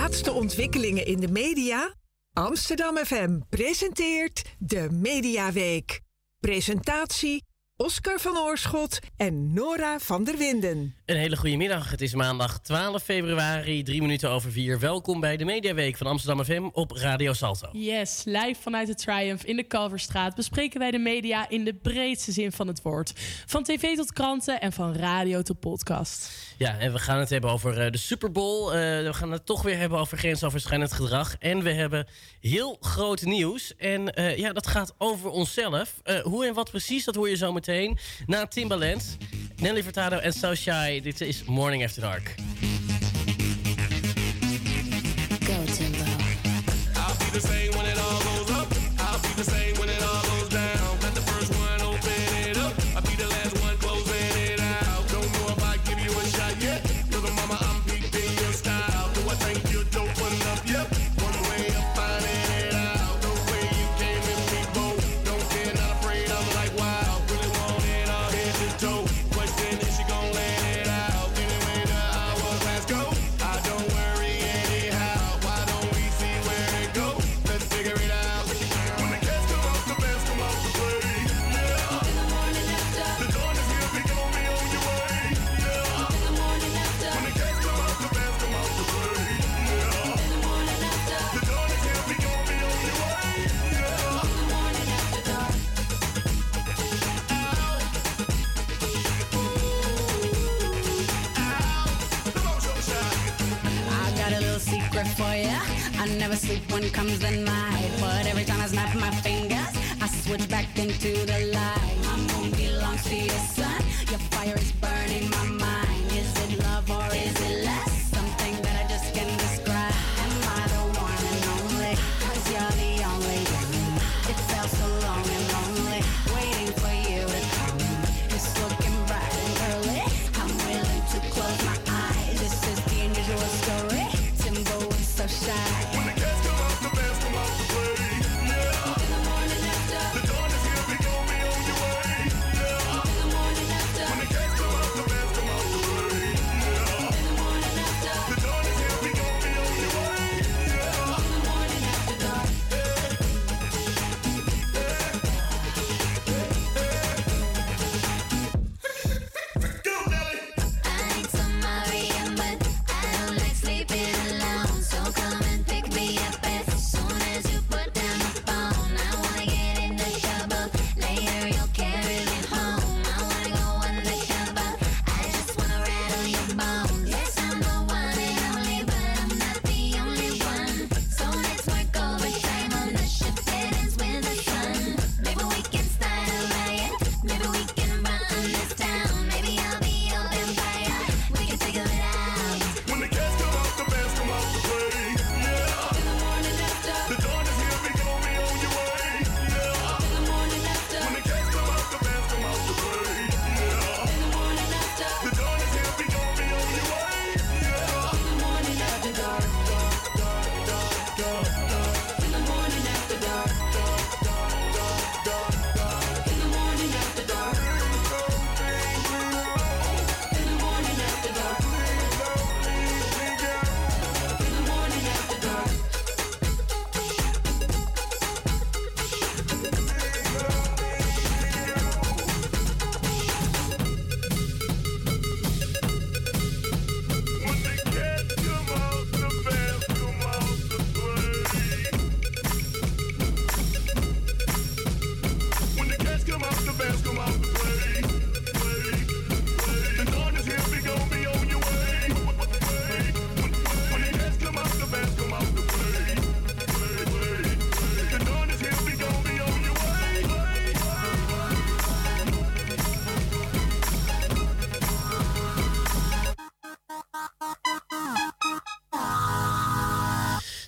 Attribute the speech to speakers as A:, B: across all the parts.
A: laatste ontwikkelingen in de media? Amsterdam FM presenteert de Mediaweek. Presentatie Oscar van Oorschot en Nora van der Winden.
B: Een hele goede middag. Het is maandag 12 februari, 4:03. Welkom bij de Mediaweek van Amsterdam FM op Radio Salto.
C: Yes, live vanuit de Triumph in de Kalverstraat bespreken wij de media in de breedste zin van het woord. Van tv tot kranten en van radio tot podcast.
B: Ja, en we gaan het hebben over de Super Bowl. We gaan het toch weer hebben over grensoverschrijdend gedrag. En we hebben heel groot nieuws. En dat gaat over onszelf. Hoe en wat precies, dat hoor je zo meteen. Na Timbaland, Nelly Furtado en So Shy. Dit is Morning After Dark.
D: Go Timbo.
E: I'll be the same when it all goes up. I'll be the same when it all goes down. Let the first one open it up. I'll be the last one closing it out. Don't know if I give you a shot yet. Little mama, I'm peeping your style. Do I think you're dope enough? Yep. One way of finding it out. The way you came in me, both. Don't care, not afraid. I'm like, wow. Really want it all head to toe. Question is she gon' let it out? Anyway, the hourglass go. I don't worry anyhow. Why don't we see where it goes? Let's figure it out. When the cats come out, the bands come out to play. Yeah.
D: In the morning after.
E: The dawn is here, picking on me on your way. Yeah.
D: In the morning after.
E: When the cats come out, the bands come out to play. Yeah.
D: In the morning after.
E: The dawn is here, picking on me on your way. Yeah.
D: In the morning after dark.
E: Come on, show shine.
F: I got a little secret for ya. I never sleep when comes the night, but every time I snap my fingers, I switch back into the light. My moon belongs to your sun. Your fire is burning my mind. Is it love or is it less? Something that I just can't describe. Am I the one and only? 'Cause you're the only one. It felt so long and lonely, waiting for you to come. It's looking bright and early. I'm willing to close my eyes. This is the unusual story. Timbo is so shy.
E: When the cats come out, the bands come out to play. Yeah.
D: In the morning after.
E: The dawn is here, picking on me on your way. Yeah.
D: In the morning after.
E: When the cats come out, the bands come out to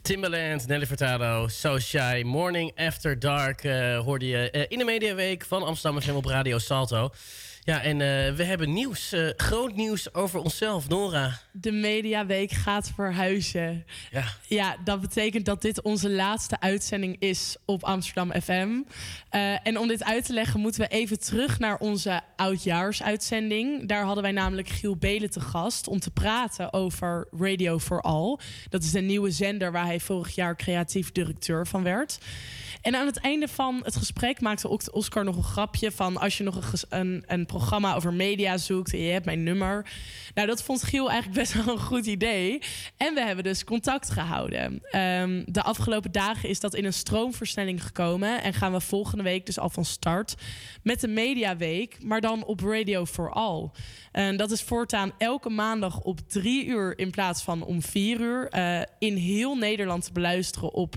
B: Timbaland, Nelly Furtado, So Shy, Morning After Dark hoorde je in de Mediaweek van Amsterdam FM op Radio Salto. Ja, en we hebben nieuws, groot nieuws over onszelf, Nora.
C: De Mediaweek gaat verhuizen. Ja, dat betekent dat dit onze laatste uitzending is op Amsterdam FM. En om dit uit te leggen moeten we even terug naar onze oudjaarsuitzending. Daar hadden wij namelijk Giel Belen te gast om te praten over Radio for All. Dat is de nieuwe zender waar hij vorig jaar creatief directeur van werd. En aan het einde van het gesprek maakte Oscar nog een grapje van... als je nog een programma over media zoekt en je hebt mijn nummer. Nou, dat vond Giel eigenlijk best wel een goed idee. En we hebben dus contact gehouden. De afgelopen dagen is dat in een stroomversnelling gekomen... en gaan we volgende week dus al van start met de Mediaweek... maar dan op Radio for All. Dat is voortaan elke maandag op 3 uur in plaats van om 4 uur... in heel Nederland te beluisteren op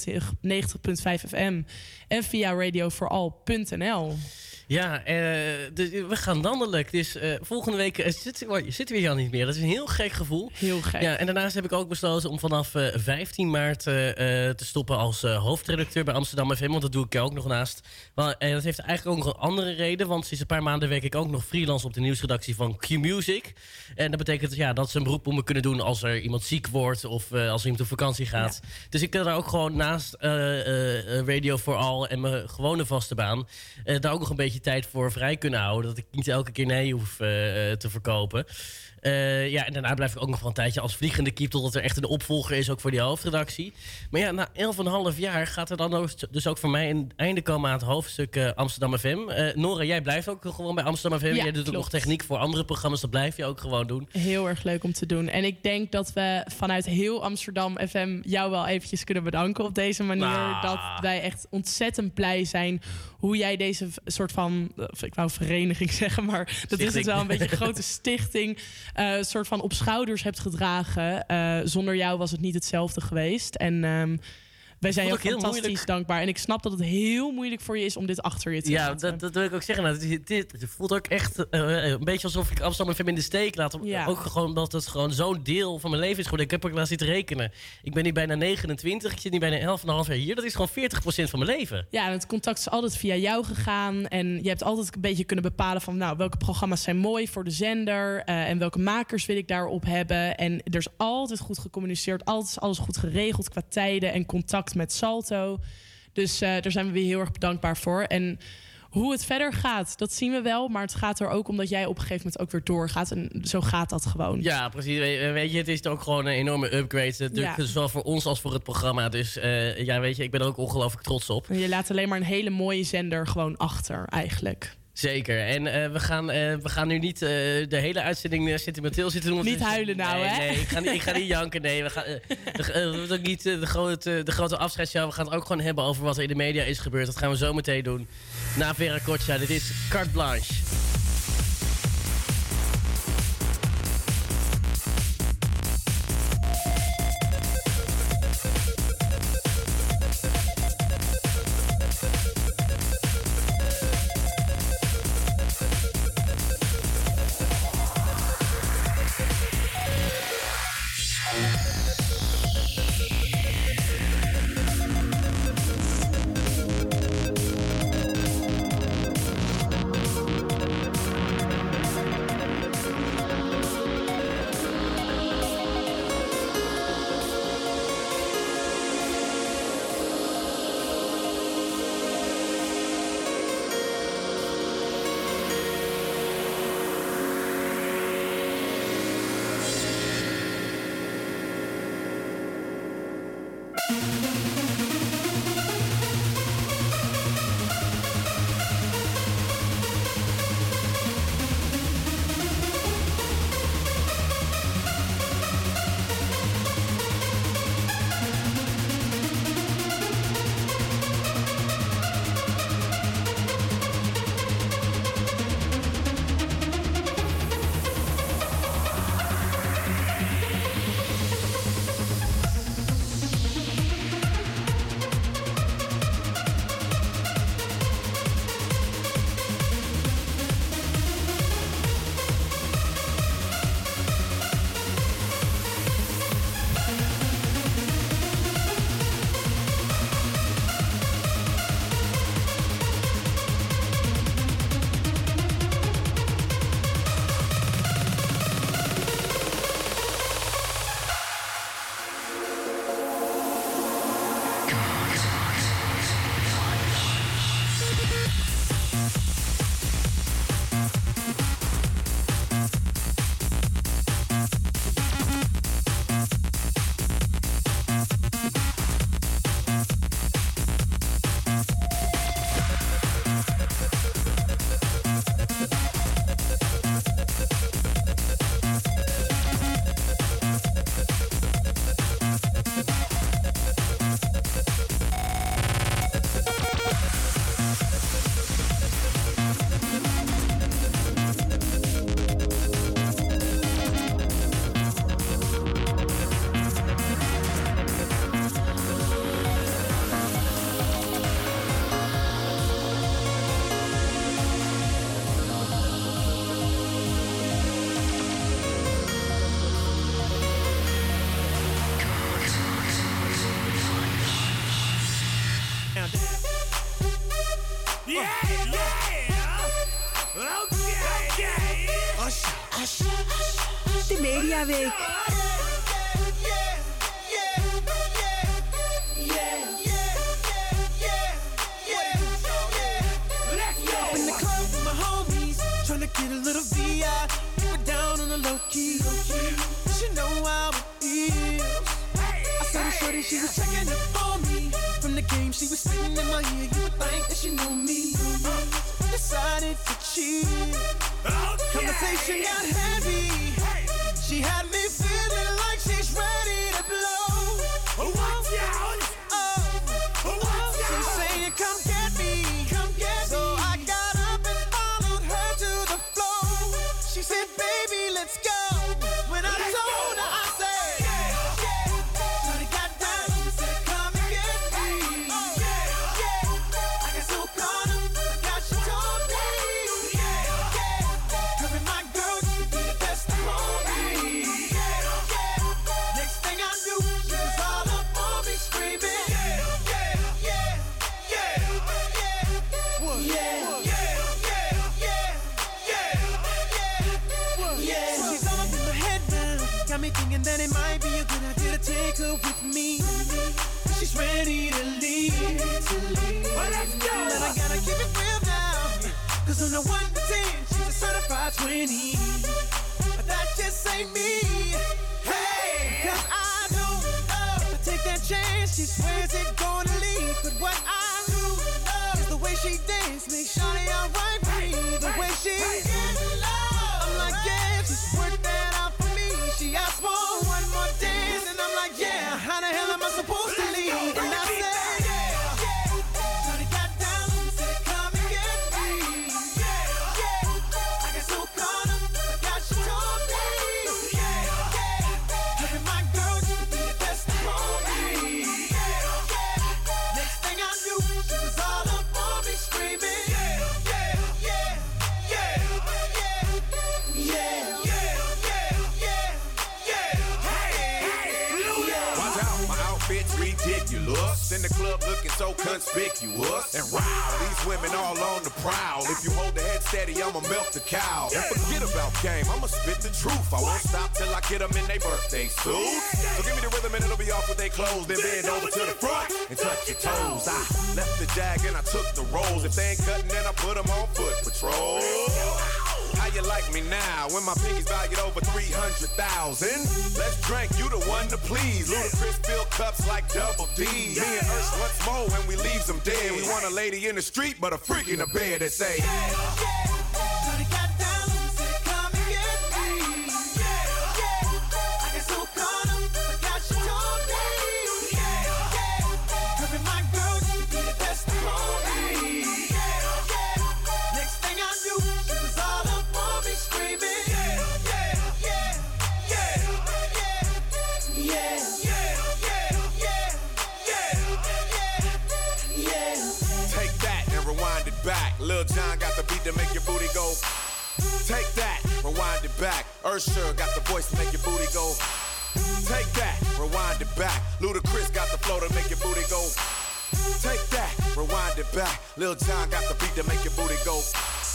C: 90.5 FM en via radioforall.nl.
B: Ja, dus we gaan landelijk. Dus volgende week zitten we hier al niet meer. Dat is een heel gek gevoel.
C: Heel gek.
B: Ja, en daarnaast heb ik ook besloten om vanaf 15 maart te stoppen als hoofdredacteur bij Amsterdam FM. Want dat doe ik ook nog naast. En dat heeft eigenlijk ook nog een andere reden. Want sinds een paar maanden werk ik ook nog freelance op de nieuwsredactie van Q-Music. En dat betekent dat ze een beroep op me kunnen doen als er iemand ziek wordt of als er iemand op vakantie gaat. Ja. Dus ik kan daar ook gewoon naast Radio for All en mijn gewone vaste baan daar ook nog een beetje tijd voor vrij kunnen houden. Dat ik niet elke keer nee hoef te verkopen. En daarna blijf ik ook nog wel een tijdje als vliegende kiep... totdat er echt een opvolger is, ook voor die hoofdredactie. Maar ja, na 11,5 jaar gaat er dan dus ook voor mij een einde komen aan het hoofdstuk Amsterdam FM. Nora, jij blijft ook gewoon bij Amsterdam FM.
C: Ja,
B: jij doet ook nog techniek voor andere programma's. Dat blijf je ook gewoon doen.
C: Heel erg leuk om te doen. En ik denk dat we vanuit heel Amsterdam FM... jou wel eventjes kunnen bedanken op deze manier. Dat wij echt ontzettend blij zijn... hoe jij deze soort van... ik wou vereniging zeggen, maar dat stichting. Is het wel een beetje een grote stichting... soort van op schouders hebt gedragen. Zonder jou was het niet hetzelfde geweest. En wij zijn je fantastisch dankbaar. En ik snap dat het heel moeilijk voor je is om dit achter je te laten. Ja,
B: dat wil ik ook zeggen. Nou, dit voelt ook echt een beetje alsof ik Amsterdam FM in de steek laat. Ja. Ook gewoon omdat het gewoon zo'n deel van mijn leven is geworden. Ik heb ook laten zitten rekenen. Ik ben nu bijna 29. Ik zit nu bijna 11,5 jaar hier. Dat is gewoon 40% van mijn leven. Ja,
C: en het contact is altijd via jou gegaan. En je hebt altijd een beetje kunnen bepalen van... welke programma's zijn mooi voor de zender. En welke makers wil ik daarop hebben. En er is altijd goed gecommuniceerd. Altijd is alles goed geregeld qua tijden en contact met Salto. Dus daar zijn we weer heel erg dankbaar voor. En hoe het verder gaat, dat zien we wel. Maar het gaat er ook om dat jij op een gegeven moment ook weer doorgaat. En zo gaat dat gewoon.
B: Ja, precies. Weet je, het is ook gewoon een enorme upgrade. Zowel voor ons als voor het programma. Dus weet je, ik ben er ook ongelooflijk trots op.
C: En je laat alleen maar een hele mooie zender gewoon achter, eigenlijk.
B: Zeker. En we gaan nu niet de hele uitzending sentimenteel zitten doen.
C: Niet huilen nou, hè?
B: Nee, ik ga niet janken. Nee, we gaan ook niet de grote afscheidsshow. We gaan het ook gewoon hebben over wat er in de media is gebeurd. Dat gaan we zo meteen doen. Na Vera Kocha. Dit is Carte Blanche.
A: Mediaweek.
G: In the club with my homies, tryna get a little VI, keep it down on the low key. She know how it feels. I saw the shorty, she was checking up on me. From the game, she was spitting in my ear. You would think that she know me. Decided to cheat. Conversation got heavy. She had me feeling like she's ready to blow. Watch out! She's saying, come get me, come get me. So I got up and followed her to the floor. She said, baby, let's go. When I told her, I said, shorty got down and said, come and get me. I got so caught up, I got she told me. Her and my girl used to be the best of me. Next thing I knew, she was all up on me screaming. She's all up in my head now. Got me thinking that it might be a good idea to take her with me. She's ready to leave. Well, let's go. But I gotta keep it real now. Cause on the 1 to 10, she's a certified 20. But that just ain't me. Hey, cause I don't know. If I take that chance, she swears it's gonna leave. But what I do is the way she dance makes Shawty alright with me. The way she I'm like, yeah, just work that out for me. She asked for one more dance, and I'm like, yeah, how the hell am I supposed to leave? And I said, Shawty got down and said, come and get me. I got so caught up, I got she told me. Her and my girl used to be the best of me. Next thing I knew, she was all up on me screaming.
E: Watch out, my outfit's ridiculous. In the club looking so conspicuous. And wow, these women all on the prowl. If you hold the head steady, I'ma milk the cow. And forget about game, I'ma spit the truth. I won't stop till I get them in their birthday suits. So give me the rhythm and it'll be off with their clothes. Then bend over to the front and touch your toes. I left the jag and I took the rolls. If they ain't cutting, then I put them on foot patrol. How you like me now when my pinky's valued over 300,000? Let's drink, you the one to please. Ludacris fill cups like Double D. Me and Ursh once more when we leaves them dead. We want a lady in the street, but a freak in the bed that say,
G: Shawty got down and said, come and get me. I got so caught up, I got she told me. Her and my girl used to be the best of me. Next thing I knew, she was all up on me screaming.
E: take that and rewind it back. Lil Jon got the beat to make your booty go. Take that, rewind it back. Usher got the voice to make your booty go. Take that, rewind it back. Ludacris got the flow to make your booty go. Take that, rewind it back. Lil Jon got the beat to make your booty go.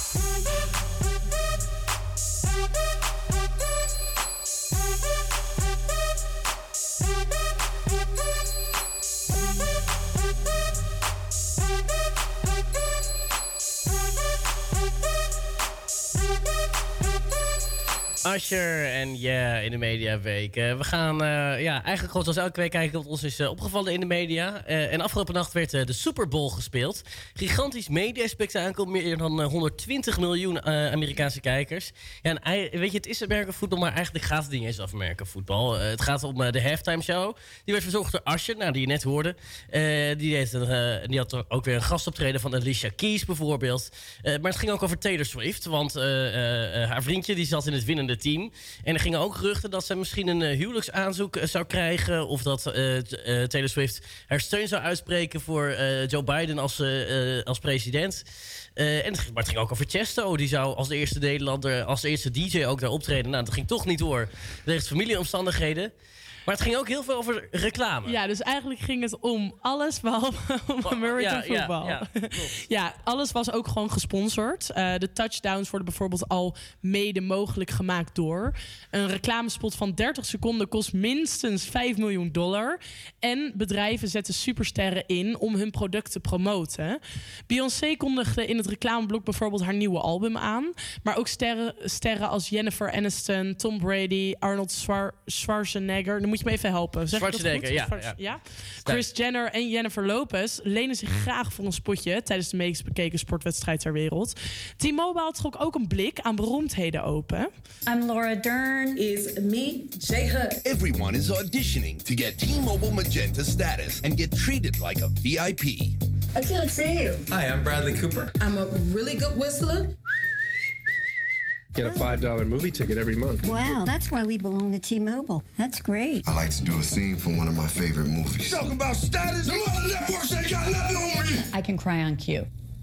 B: Usher en in de Mediaweek. We gaan eigenlijk gewoon zoals elke week kijken wat ons is opgevallen in de media. En afgelopen nacht werd de Super Bowl gespeeld. Gigantisch mediaspectakel, meer dan 120 miljoen Amerikaanse kijkers. Ja, en weet je, het is Amerika-voetbal, maar eigenlijk gaat het niet eens over Amerika-voetbal. Het gaat om de halftime show. Die werd verzorgd door Usher, die je net hoorde. Die had ook weer een gastoptreden van Alicia Keys bijvoorbeeld. Maar het ging ook over Taylor Swift, want haar vriendje die zat in het winnende team. En er gingen ook geruchten dat ze misschien een huwelijksaanzoek zou krijgen. Of dat Taylor Swift haar steun zou uitspreken voor Joe Biden als president. Maar het ging ook over Chesto. Die zou als de eerste Nederlander, als de eerste DJ ook daar optreden. Nou, dat ging toch niet door. Wegens familieomstandigheden. Maar het ging ook heel veel over reclame.
C: Ja, dus eigenlijk ging het om alles behalve om American football. Ja, alles was ook gewoon gesponsord. De touchdowns worden bijvoorbeeld al mede mogelijk gemaakt door. Een reclamespot van 30 seconden kost minstens $5 miljoen. En bedrijven zetten supersterren in om hun product te promoten. Beyoncé kondigde in het reclameblok bijvoorbeeld haar nieuwe album aan. Maar ook sterren als Jennifer Aniston, Tom Brady, Arnold Schwarzenegger. Dan moet je me even helpen. Zeg
B: Schwarzenegger,
C: dat goed? Ja. Chris Jenner en Jennifer Lopez lenen zich graag voor een spotje tijdens de meest bekeken sportwedstrijd ter wereld. T-Mobile trok ook een blik aan beroemdheden open.
H: I'm Laura Dern.
I: Is me, J-Hud.
J: Everyone is auditioning to get T-Mobile Magenta status and get treated like a VIP.
I: I feel like for you.
K: Hi, I'm Bradley Cooper.
I: I'm a really good whistler.
L: Get a $5 movie ticket every month.
M: Wow, that's why we belong to T-Mobile. That's great.
N: I like to do a scene from one of my favorite movies.
J: Talking about status, the other networks ain't got nothing on me.
H: I can cry on cue.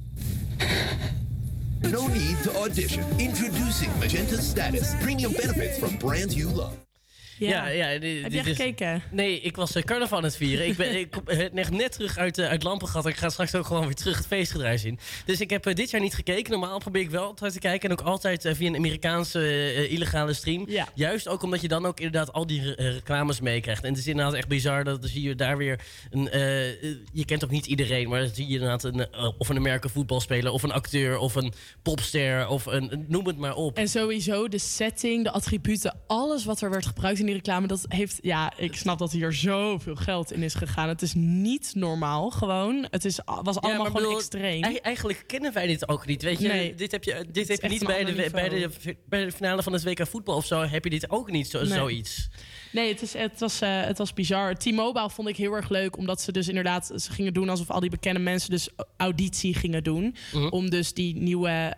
J: No need to audition. Introducing Magenta Status. Premium benefits from brands you love.
B: Ja.
C: Heb jij gekeken?
B: Nee, ik was carnaval aan het vieren. Ik kom net terug uit Lampengat. Ik ga straks ook gewoon weer terug het feestgedruis in. Dus ik heb dit jaar niet gekeken. Normaal probeer ik wel altijd te kijken. En ook altijd via een Amerikaanse illegale stream. Ja. Juist ook omdat je dan ook inderdaad al die reclames meekrijgt. En het is inderdaad echt bizar. Dan zie je daar weer je kent ook niet iedereen. Maar dan zie je inderdaad of een American voetbalspeler. Of een acteur. Of een popster. Of noem het maar op.
C: En sowieso de setting, de attributen. Alles wat er werd gebruikt in die reclame, dat heeft, ik snap dat hier zoveel geld in is gegaan. Het is niet normaal gewoon. Was allemaal gewoon extreem.
B: Eigenlijk kennen wij dit ook niet. Weet je,
C: nee,
B: dit heb je niet bij de finale van het WK voetbal of zo. Heb je dit ook niet zoiets?
C: Nee, het was bizar. T-Mobile vond ik heel erg leuk, omdat ze dus inderdaad, ze gingen doen alsof al die bekende mensen dus auditie gingen doen. Om dus die nieuwe,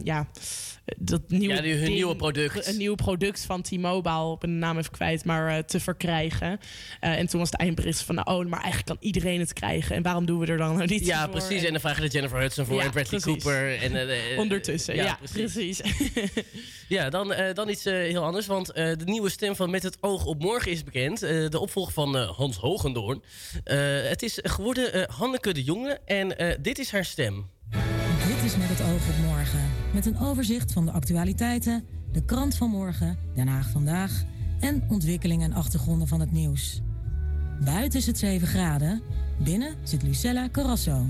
B: nieuwe product.
C: Een nieuw product van T-Mobile, ik ben de naam even kwijt, maar te verkrijgen. En toen was het eindbericht van, maar eigenlijk kan iedereen het krijgen. En waarom doen we er dan auditie voor?
B: Ja, precies. En dan vragen de Jennifer Hudson voor en Bradley Cooper. En,
C: ondertussen, ja, precies.
B: Ja, dan iets heel anders. Want de nieuwe stem van Met het oog op morgen is bekend. De opvolger van Hans Hogendoorn. Het is geworden Hanneke de Jonge. En dit is haar stem.
O: Dit is Met het oog op morgen. Met een overzicht van de actualiteiten, de krant van morgen, Den Haag vandaag en ontwikkelingen en achtergronden van het nieuws. Buiten is het 7 graden. Binnen zit Lucella Carrasso.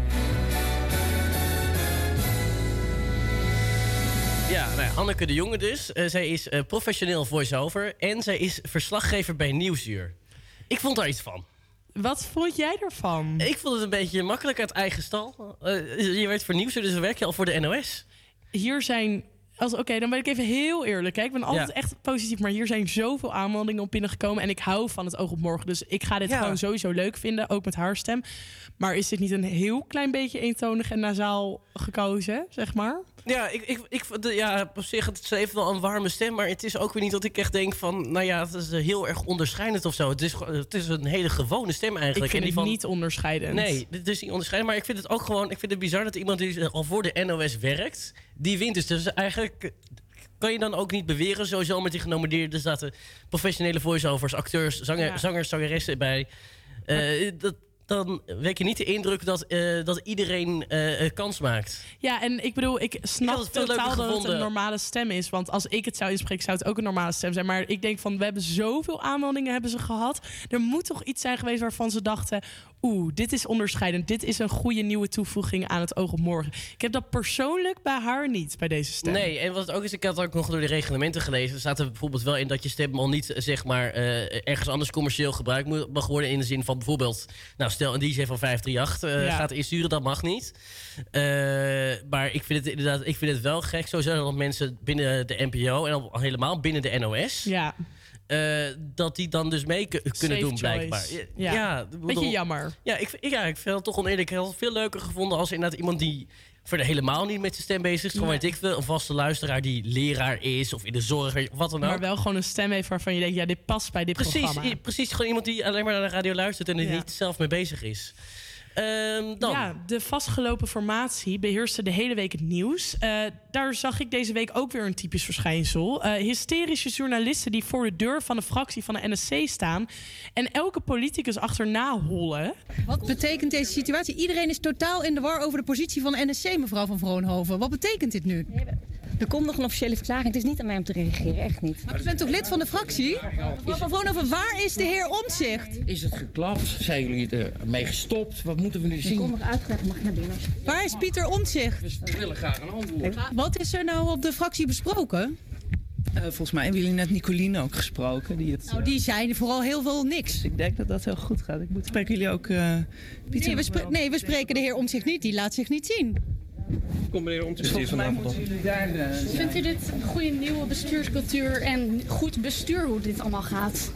B: Ja, Hanneke de Jonge dus. Zij is professioneel voice-over en zij is verslaggever bij Nieuwsuur. Ik vond daar iets van.
C: Wat vond jij ervan?
B: Ik vond het een beetje makkelijk uit eigen stal. Je werd voor Nieuwsuur, dus dan werk je al voor de NOS.
C: Hier zijn... Oké, dan ben ik even heel eerlijk. Ik ben altijd echt positief, maar hier zijn zoveel aanmeldingen op binnengekomen. En ik hou van het oog op morgen. Dus ik ga dit gewoon sowieso leuk vinden, ook met haar stem. Maar is dit niet een heel klein beetje eentonig en nasaal gekozen, zeg maar?
B: Ja, op zich, het heeft wel een warme stem. Maar het is ook weer niet dat ik echt denk van... het is heel erg onderscheidend of zo. Het is een hele gewone stem eigenlijk.
C: Ik vind het niet onderscheidend.
B: Nee, het is niet onderscheidend. Maar ik vind het ook gewoon... Ik vind het bizar dat iemand die al voor de NOS werkt... die wint dus eigenlijk... Kan je dan ook niet beweren, sowieso met die genomineerden... zaten professionele voice-overs, acteurs, zangers, zangeressen bij... Dan wek je niet de indruk dat iedereen kans maakt.
C: Ja, en ik bedoel, ik snap totaal dat het een normale stem is. Want als ik het zou inspreken, zou het ook een normale stem zijn. Maar ik denk van, we hebben zoveel aanmeldingen hebben ze gehad. Er moet toch iets zijn geweest waarvan ze dachten... dit is onderscheidend. Dit is een goede nieuwe toevoeging aan het oog op morgen. Ik heb dat persoonlijk bij haar niet, bij deze stem.
B: Nee, en wat het ook is, ik had ook nog door de reglementen gelezen. Er staat er bijvoorbeeld wel in dat je stem al niet, zeg maar, ergens anders commercieel gebruikt mag worden. In de zin van bijvoorbeeld, stel een DJ van 538 gaat insturen, dat mag niet. Maar ik vind het wel gek. Sowieso dat mensen binnen de NPO en al helemaal binnen de NOS...
C: Ja.
B: Dat die dan dus mee kunnen doen, blijkbaar.
C: Beetje jammer.
B: Ja, ik vind het toch oneerlijk. Ik had het veel leuker gevonden als inderdaad iemand die verder helemaal niet met zijn stem bezig is. Gewoon weet ik veel, een vaste luisteraar die leraar is of in de zorg, of wat dan ook.
C: Maar wel gewoon een stem heeft waarvan je denkt, dit past bij dit programma.
B: Precies, gewoon iemand die alleen maar naar de radio luistert en er niet zelf mee bezig is. Dan.
C: Ja, de vastgelopen formatie beheerste de hele week het nieuws. Daar zag ik deze week ook weer een typisch verschijnsel. Hysterische journalisten die voor de deur van de fractie van de NSC staan en elke politicus achterna hollen.
K: Wat betekent deze situatie? Iedereen is totaal in de war over de positie van de NSC, mevrouw van Vroonhoven. Wat betekent dit nu?
P: Er komt nog een officiële verklaring. Het is niet aan mij om te reageren, echt niet.
K: Maar u bent toch lid van de fractie? Mevrouw van Vroonhoven, waar is de heer Omtzigt?
Q: Is het geklapt? Zijn jullie ermee gestopt? Wat moeten we nu zien?
P: Ik kom nog uitgelegd, mag ik naar binnen?
K: Waar is Pieter Omtzigt?
Q: We willen graag een antwoord.
K: Wat is er nou op de fractie besproken?
R: Volgens mij hebben jullie net Nicolien ook gesproken.
K: Die zei vooral heel veel niks.
R: Ik denk dat dat heel goed gaat. Spreken jullie ook Pieter?
K: Nee, we spreken de heer Omtzigt niet. Die laat zich niet zien.
L: Kom meneer Omtzigt.
R: Volgens mij moeten jullie daar...
S: Vindt u dit een goede nieuwe bestuurscultuur en goed bestuur hoe dit allemaal gaat?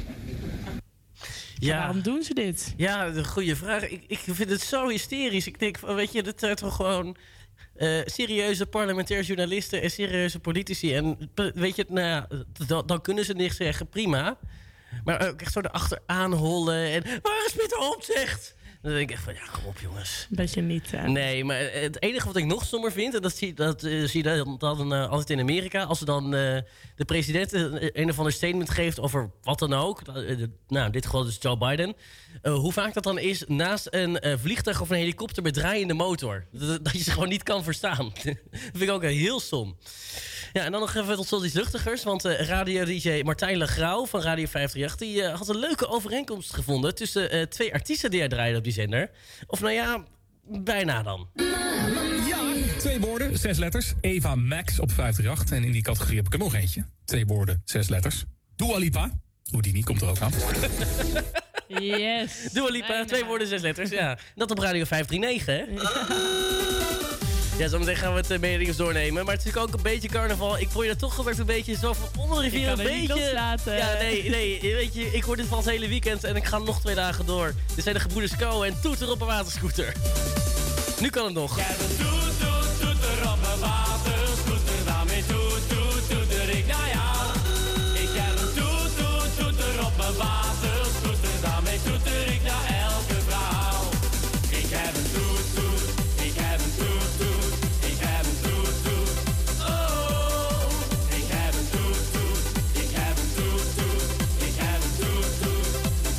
B: Ja.
C: Waarom doen ze dit?
B: Ja, een goede vraag. Ik vind het zo hysterisch. Ik denk, weet je, dat zijn toch gewoon serieuze parlementaire journalisten en serieuze politici. En weet je, nou ja, dan kunnen ze niks zeggen, prima. Maar ook echt zo erachteraan hollen en waar is Pieter Omtzigt? Dan denk ik echt van, ja, kom op jongens.
C: Dat je niet...
B: Nee, maar het enige wat ik nog stommer vind, en dat zie je dan altijd in Amerika, als ze dan de president een of ander statement geeft over wat dan ook. Nou, in dit geval dus Joe Biden. Hoe vaak dat dan is naast een vliegtuig of een helikopter met draaiende motor. Dat je ze gewoon niet kan verstaan. Dat vind ik ook heel stom. Ja, en dan nog even tot iets luchtigers. Want radio-dj Martijn Legrauw van Radio 538... die had een leuke overeenkomst gevonden tussen twee artiesten die hij draaide op die zender. Of nou ja, bijna dan.
T: Ja, 2 woorden, 6 letters. Eva Max op 538. En in die categorie heb ik er nog eentje. 2 woorden, 6 letters. Dua Lipa. Houdini komt er ook aan.
C: Yes.
B: Dua Lipa, 2 woorden, 6 letters. Ja, dat op Radio 539, hè? Ja, zometeen gaan we het mededingers doornemen. Maar het is natuurlijk ook een beetje carnaval. Ik voel je dat toch gebeurt een beetje zo van onder de rivier.
C: Ik kan
B: een
C: het niet
B: beetje.
C: loslaten.
B: Ja, nee. Weet je, ik hoor dit van het hele weekend en ik ga nog 2 dagen door. Dit zijn de gebroeders Co en Toeter op een waterscooter. Nu kan het nog.
E: Ja, toeter op een waterscooter. Daarmee toeter ik naar jou. Ik heb een toeter op een waterscooter. Daarmee toeter ik naar elke vrouw. Ik heb een toet. Ik heb een toet. Ik heb een toet. Oh, ik heb een toet. Ik heb een toet. Ik heb een toet.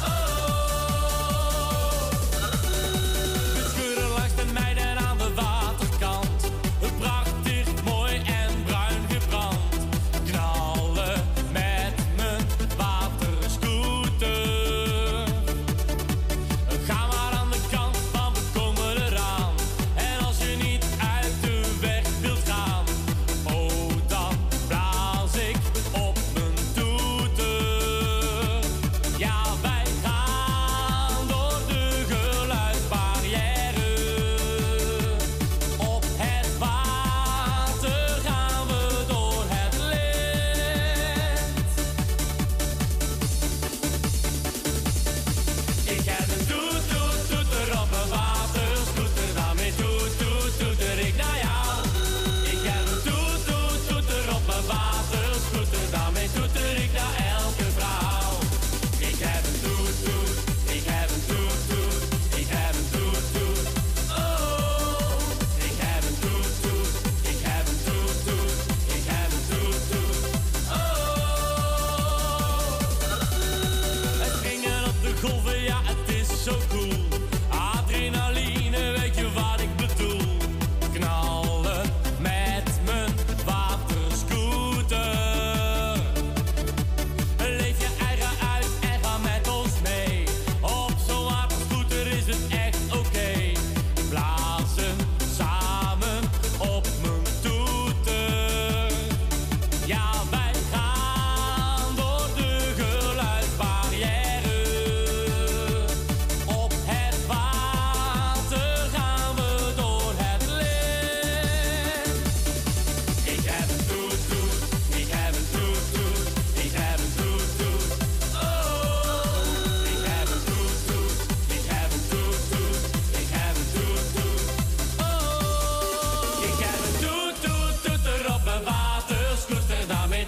E: Oh. We schuren langs de meiden aan de waterkant. Prachtig, mooi en bruin gebrand. Knallen met mijn waterscooter. Ga maar aan de kant, want we komen eraan. En als je niet uit de weg wilt gaan, oh dan blaas ik op mijn toeter. Ja, wij gaan door de geluidsbarrière. Op het water gaan we door het licht. Ik heb een toeter op een waterscooter. Daarmee toeter ik naar jou. Ik heb een toeter op een waterscooter. Daarmee toeter ik naar elke vrouw. Ik heb een toet. Ik heb een toet. Ik heb een toet. Oh, ik heb een toet. Ik heb een toet. Ik heb een toet. Oh. Het springen op de golven, ja, het is zo cool. Adrenaline, weet je wat ik bedoel? Knallen met mijn waterscooter. Leef je eigen uit en ga met ons mee. Op zo'n waterscooter is het echt oké. Blazen samen op mijn toeter. Ja, wij gaan door de geluidsbarrière. Op het water gaan we door het licht. Ik heb een toet. Ik heb een toet. Ik heb een toet. Oh, ik heb een toet. Ik heb een toet. Ik heb een toet. Oh, ik heb een toeter op een waterscooter. Daarmee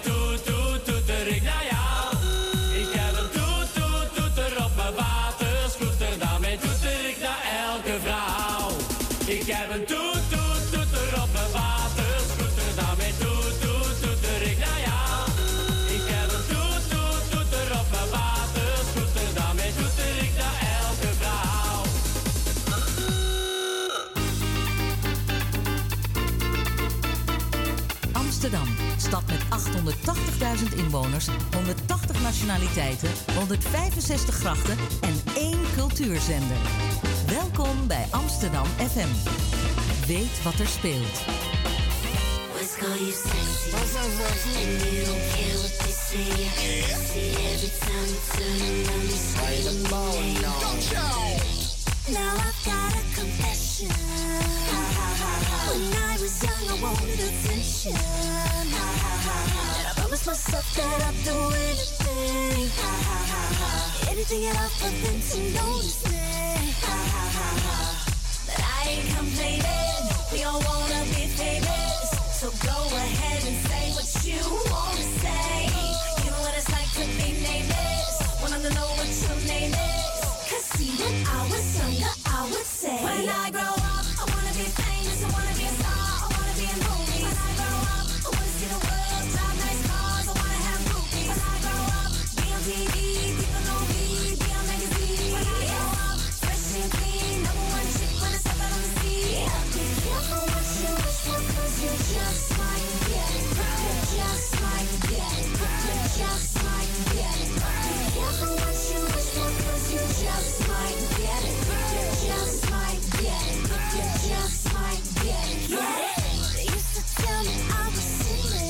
U: Amsterdam. Stad met 880.000 inwoners, 180 nationaliteiten, 165 grachten en 1 cultuurzender. Welkom bij Amsterdam FM. Weet wat er speelt.
D: Let's call you sexy. And you don't care what they say. See, every time you turn around, you say the name. Now I've got a confession. When I was young, I wanted attention. And I promised myself that I'd do anything. Anything at all for them to notice me. But I ain't complaining. We all wanna be famous. So go ahead and say what you wanna say. You know what it's like to be nameless. Wanna know what your name is. Cause see, when I was younger, I would say, when I grow up, I wanna be famous, I wanna be a star, I wanna be in movies. When I grow up, I wanna see the world, drive nice cars, I wanna have groupies. When I grow up, be on TV, people know me, be on magazines. When I grow up, fresh and clean, #1 chick when I step out on the scene. Be careful what you wish for, cause you just might get it. You just might get it. You just might get it. Be careful what you wish for, cause you just might get it. You just might get it. You just might get it. Get it? They used to tell me I was silly.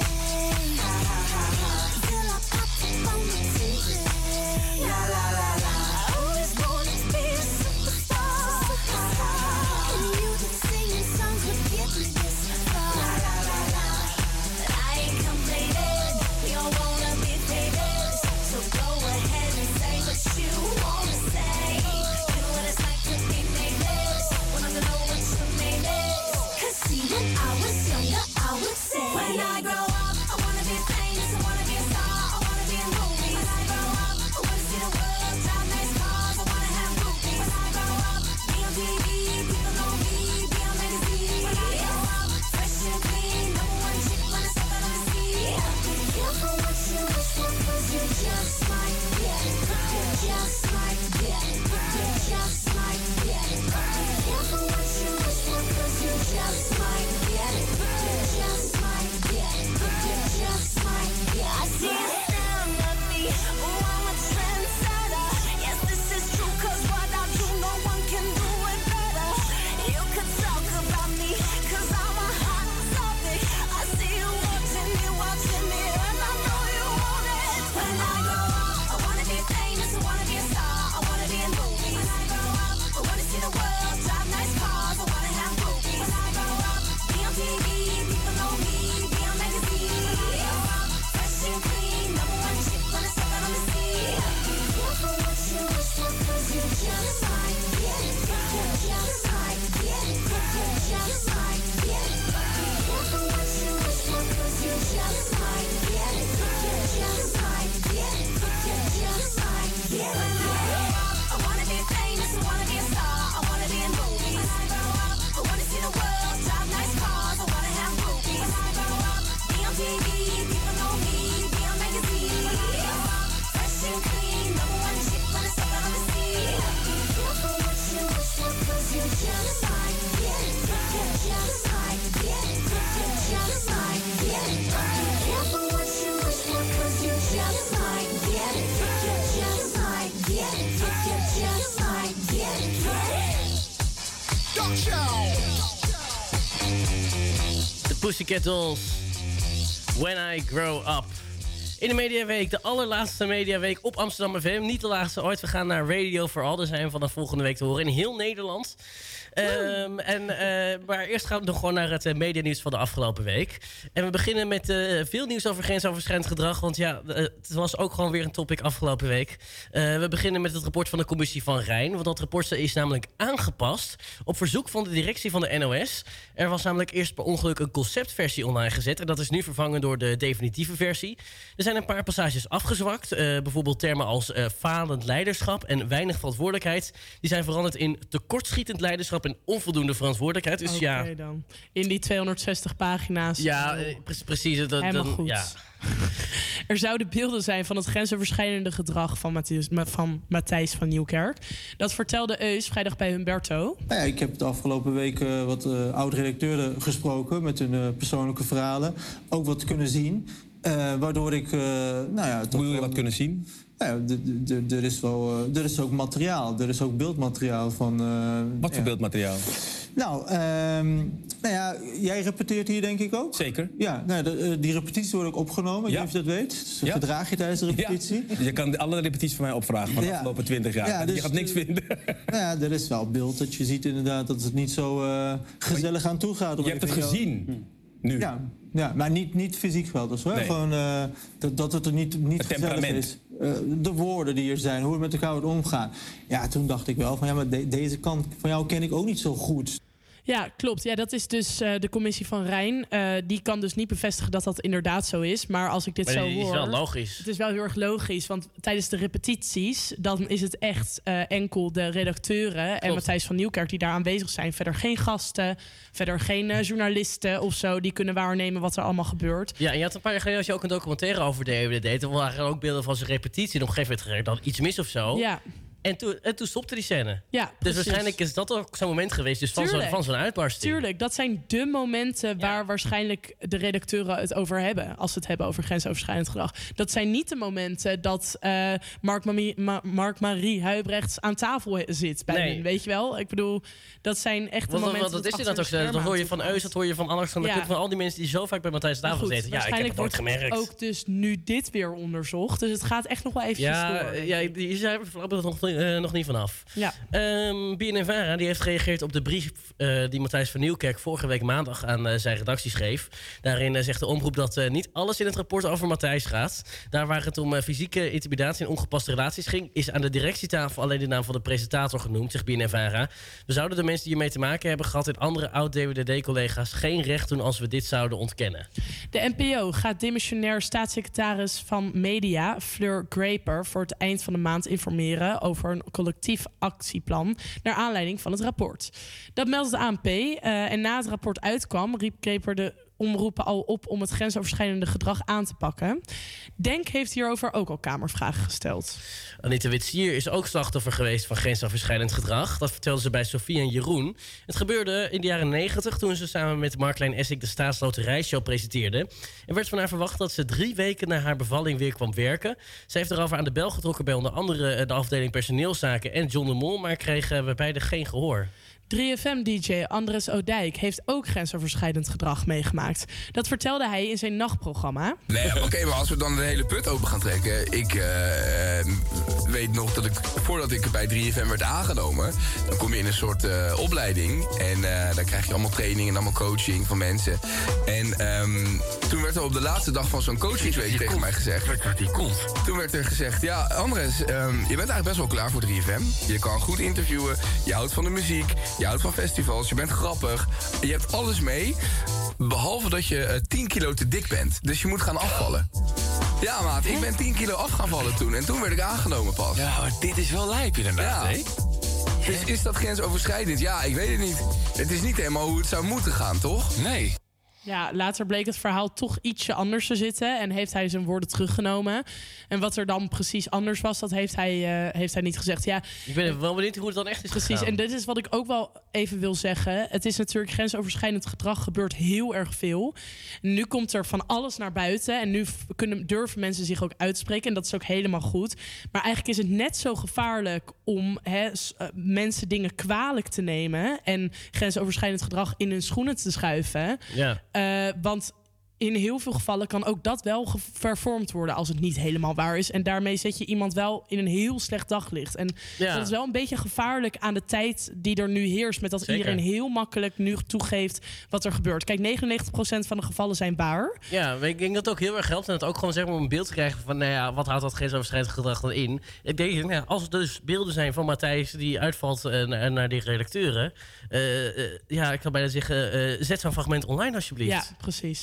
D: Till I popped up on the TV. La la la la. I always wanted to be a superstar. And you did singing songs would get me this far. La la la la. But I ain't complaining. We all wanna be famous. So go ahead and say what you wanna say. You know what it's like to be nameless. Wanna know what your name is. Cause see, when I was younger, I would say, when I grow up, I wanna be famous, I wanna be a star, I wanna be in movies. When I grow up, I wanna see the world, drive nice cars, I wanna have groupies. When I grow up, be on TV, people know me, be on magazines. When I grow up, fresh and clean, #1 chick when I step out on the scene. Be careful what you wish for, cause you just might get it. You just might get it. You just might get it. Be careful what you wish for, cause you just might get it. You just might get it. You just might get it. I see you staring at me. Oh, I'm a trendsetter. Yes, this is true, cause what I do, no one can do it better. You could talk about me, cause I'm a hot topic. I see you watching me, and I know you want it. When I grow up, I wanna be famous, I wanna be a star, I wanna be in movies. When I grow up, I wanna see the world, drive nice cars, I wanna have groupies. When I grow up, be on TV, people know me, be on magazines. When I grow up, fresh and clean, #1 chick when I step out on the scene. Be careful what you wish for, cause you just might get it. You just might get it. You just might get it. Be careful what you wish for, cause you just might get it. You just might get it. You just might get it. When I grow up, I wanna be famous, I wanna be a star, I wanna be in movies. When I grow up, I wanna see the world, drive nice cars, I wanna have groupies. When I grow up, be on TV, people know me, be on magazines. When I grow up, fresh and clean, #1 chick when I step out on the scene. Be careful what you wish for, cause you just might get it. You just might get it. You just might get it. Be careful what you wish for, cause you just might get it. You just might get it. You just might get it.
B: De Pussycat Dolls. When I Grow Up. In de Mediaweek, de allerlaatste Mediaweek op Amsterdam FM. Niet de laatste ooit. We gaan naar Radio for All. Daar zijn we vanaf volgende week te horen in heel Nederland. Maar eerst gaan we nog gewoon naar het medianieuws van de afgelopen week. En we beginnen met veel nieuws over grensoverschrijdend gedrag. Want ja, het was ook gewoon weer een topic afgelopen week. We beginnen met het rapport van de Commissie van Rijn. Want dat rapport is namelijk aangepast op verzoek van de directie van de NOS. Er was namelijk eerst per ongeluk een conceptversie online gezet. En dat is nu vervangen door de definitieve versie. Er zijn een paar passages afgezwakt. Bijvoorbeeld termen als falend leiderschap en weinig verantwoordelijkheid. Die zijn veranderd in tekortschietend leiderschap en onvoldoende verantwoordelijkheid. Dus
C: Oké, dan. In die 260 pagina's.
B: Ja, precies.
C: Helemaal goed.
B: Ja.
C: Er zouden beelden zijn van het grensoverschrijdende gedrag van Matthijs van Nieuwkerk. Dat vertelde Eus vrijdag bij Humberto.
F: Nou ja, ik heb de afgelopen weken wat oud-redacteuren gesproken met hun persoonlijke verhalen. Ook wat kunnen zien. Waardoor ik... Hoe wil je wat kunnen zien? Er is ook materiaal. Er is ook beeldmateriaal van...
V: Wat voor beeldmateriaal?
F: Jij repeteert hier denk ik ook?
V: Zeker.
F: Ja, die repetities worden ook opgenomen. Ik weet niet of je dat weet. Dus gedraag je tijdens de repetitie?
V: Ja. Je kan alle repetities van mij opvragen van de afgelopen 20 jaar. Ja, dus, je gaat niks vinden.
F: Er is wel beeld dat je ziet inderdaad dat het niet zo gezellig aan toe gaat.
V: Je hebt het gezien nu?
F: Ja, maar niet fysiek wel. Dus nee. Gewoon dat het er niet gezellig is. De woorden die er zijn, hoe we met elkaar wordt omgaan. Ja, toen dacht ik wel van maar deze kant van jou ken ik ook niet zo goed.
C: Ja, klopt. Ja, dat is dus de commissie van Rijn. Die kan dus niet bevestigen dat dat inderdaad zo is. Maar als ik dit zo hoor...
B: Het is wel logisch.
C: Het is wel heel erg logisch. Want tijdens de repetities... dan is het echt enkel de redacteuren... Klopt. En Matthijs van Nieuwkerk die daar aanwezig zijn. Verder geen gasten. Verder geen journalisten of zo... die kunnen waarnemen wat er allemaal gebeurt.
B: Ja, en je had een paar jaar geleden... als je ook een documentaire over de EWD deed... er waren ook beelden van zijn repetitie. En op een gegeven moment dan iets mis of zo.
C: Ja.
B: En toen stopte die scène.
C: Ja,
B: dus
C: precies.
B: Waarschijnlijk is dat ook zo'n moment geweest dus van zo'n uitbarsting.
C: Tuurlijk, dat zijn de momenten waar waarschijnlijk de redacteuren het over hebben. Als ze het hebben over grensoverschrijdend gedrag. Dat zijn niet de momenten dat Mark-Marie Huibrechts aan tafel zit bij hen. Weet je wel? Ik bedoel, dat zijn echt de momenten...
B: Dat is inderdaad ook. Dat hoor je van Eus, dat hoor je van Alexander Kluck, van al die mensen die zo vaak bij Matthijs aan tafel zitten. Ja, ik heb het nooit gemerkt.
C: Ook dus nu dit weer onderzocht. Dus het gaat echt nog wel eventjes door.
B: Ja, die zijn voorlopig nog niet vanaf.
C: Ja.
B: BNNVARA die heeft gereageerd op de brief die Matthijs van Nieuwkerk vorige week maandag aan zijn redactie schreef. Daarin zegt de omroep dat niet alles in het rapport over Matthijs gaat. Daar waar het om fysieke intimidatie en ongepaste relaties ging, is aan de directietafel alleen de naam van de presentator genoemd, zegt BNNVARA. We zouden de mensen die hiermee te maken hebben gehad en andere oud-DWDD-collega's geen recht doen als we dit zouden ontkennen.
C: De NPO gaat demissionair staatssecretaris van Media, Fleur Graper, voor het eind van de maand informeren over een collectief actieplan naar aanleiding van het rapport. Dat meldt het ANP. En na het rapport uitkwam, riep Graper de omroepen al op om het grensoverschrijdende gedrag aan te pakken. Denk heeft hierover ook al Kamervragen gesteld.
B: Anita Witsier is ook slachtoffer geweest van grensoverschrijdend gedrag. Dat vertelde ze bij Sophie en Jeroen. Het gebeurde in de jaren 90 toen ze samen met Marklijn Essink de Staatsloterijshow presenteerde. Er werd van haar verwacht dat ze 3 weken na haar bevalling weer kwam werken. Ze heeft erover aan de bel getrokken bij onder andere de afdeling personeelszaken en John de Mol, maar kregen we beide geen gehoor.
C: 3FM-dj Andres O'Dijk heeft ook grensoverschrijdend gedrag meegemaakt. Dat vertelde hij in zijn nachtprogramma.
W: Nee, oké, maar als we dan de hele put open gaan trekken... Ik weet nog dat voordat ik bij 3FM werd aangenomen... dan kom je in een soort opleiding. En dan krijg je allemaal training en allemaal coaching van mensen. En toen werd er op de laatste dag van zo'n coachingsweek tegen mij gezegd... Toen werd er gezegd, ja, Andres, je bent eigenlijk best wel klaar voor 3FM. Je kan goed interviewen, je houdt van de muziek... Je houdt van festivals, je bent grappig. Je hebt alles mee, behalve dat je 10 kilo te dik bent. Dus je moet gaan afvallen. Ja, maat, ik ben 10 kilo af gaan vallen toen. En toen werd ik aangenomen pas.
X: Ja, maar dit is wel lijp inderdaad, hè?
W: Dus is dat grensoverschrijdend? Ja, ik weet het niet. Het is niet helemaal hoe het zou moeten gaan, toch?
X: Nee.
C: Ja, later bleek het verhaal toch ietsje anders te zitten en heeft hij zijn woorden teruggenomen. En wat er dan precies anders was, dat heeft hij niet gezegd. Ja,
B: ik ben wel benieuwd hoe het dan echt is
C: precies
B: gegaan.
C: En dit is wat ik ook wel even wil zeggen. Het is natuurlijk grensoverschrijdend gedrag, gebeurt heel erg veel. Nu komt er van alles naar buiten en nu durven mensen zich ook uitspreken en dat is ook helemaal goed. Maar eigenlijk is het net zo gevaarlijk om mensen dingen kwalijk te nemen en grensoverschrijdend gedrag in hun schoenen te schuiven.
B: Ja.
C: Want in heel veel gevallen kan ook dat wel vervormd worden als het niet helemaal waar is. En daarmee zet je iemand wel in een heel slecht daglicht. En dat is wel een beetje gevaarlijk aan de tijd die er nu heerst. Met dat iedereen heel makkelijk nu toegeeft wat er gebeurt. Kijk, 99% van de gevallen zijn waar.
B: Ja, ik denk dat het ook heel erg helpt. En dat ook gewoon zeg maar om een beeld te krijgen van wat houdt dat grensoverschrijdend gedrag dan in. Ik denk, als er dus beelden zijn van Matthijs die uitvalt naar die redacteuren. Ik kan bijna zeggen, zet zo'n fragment online alsjeblieft.
C: Ja, precies.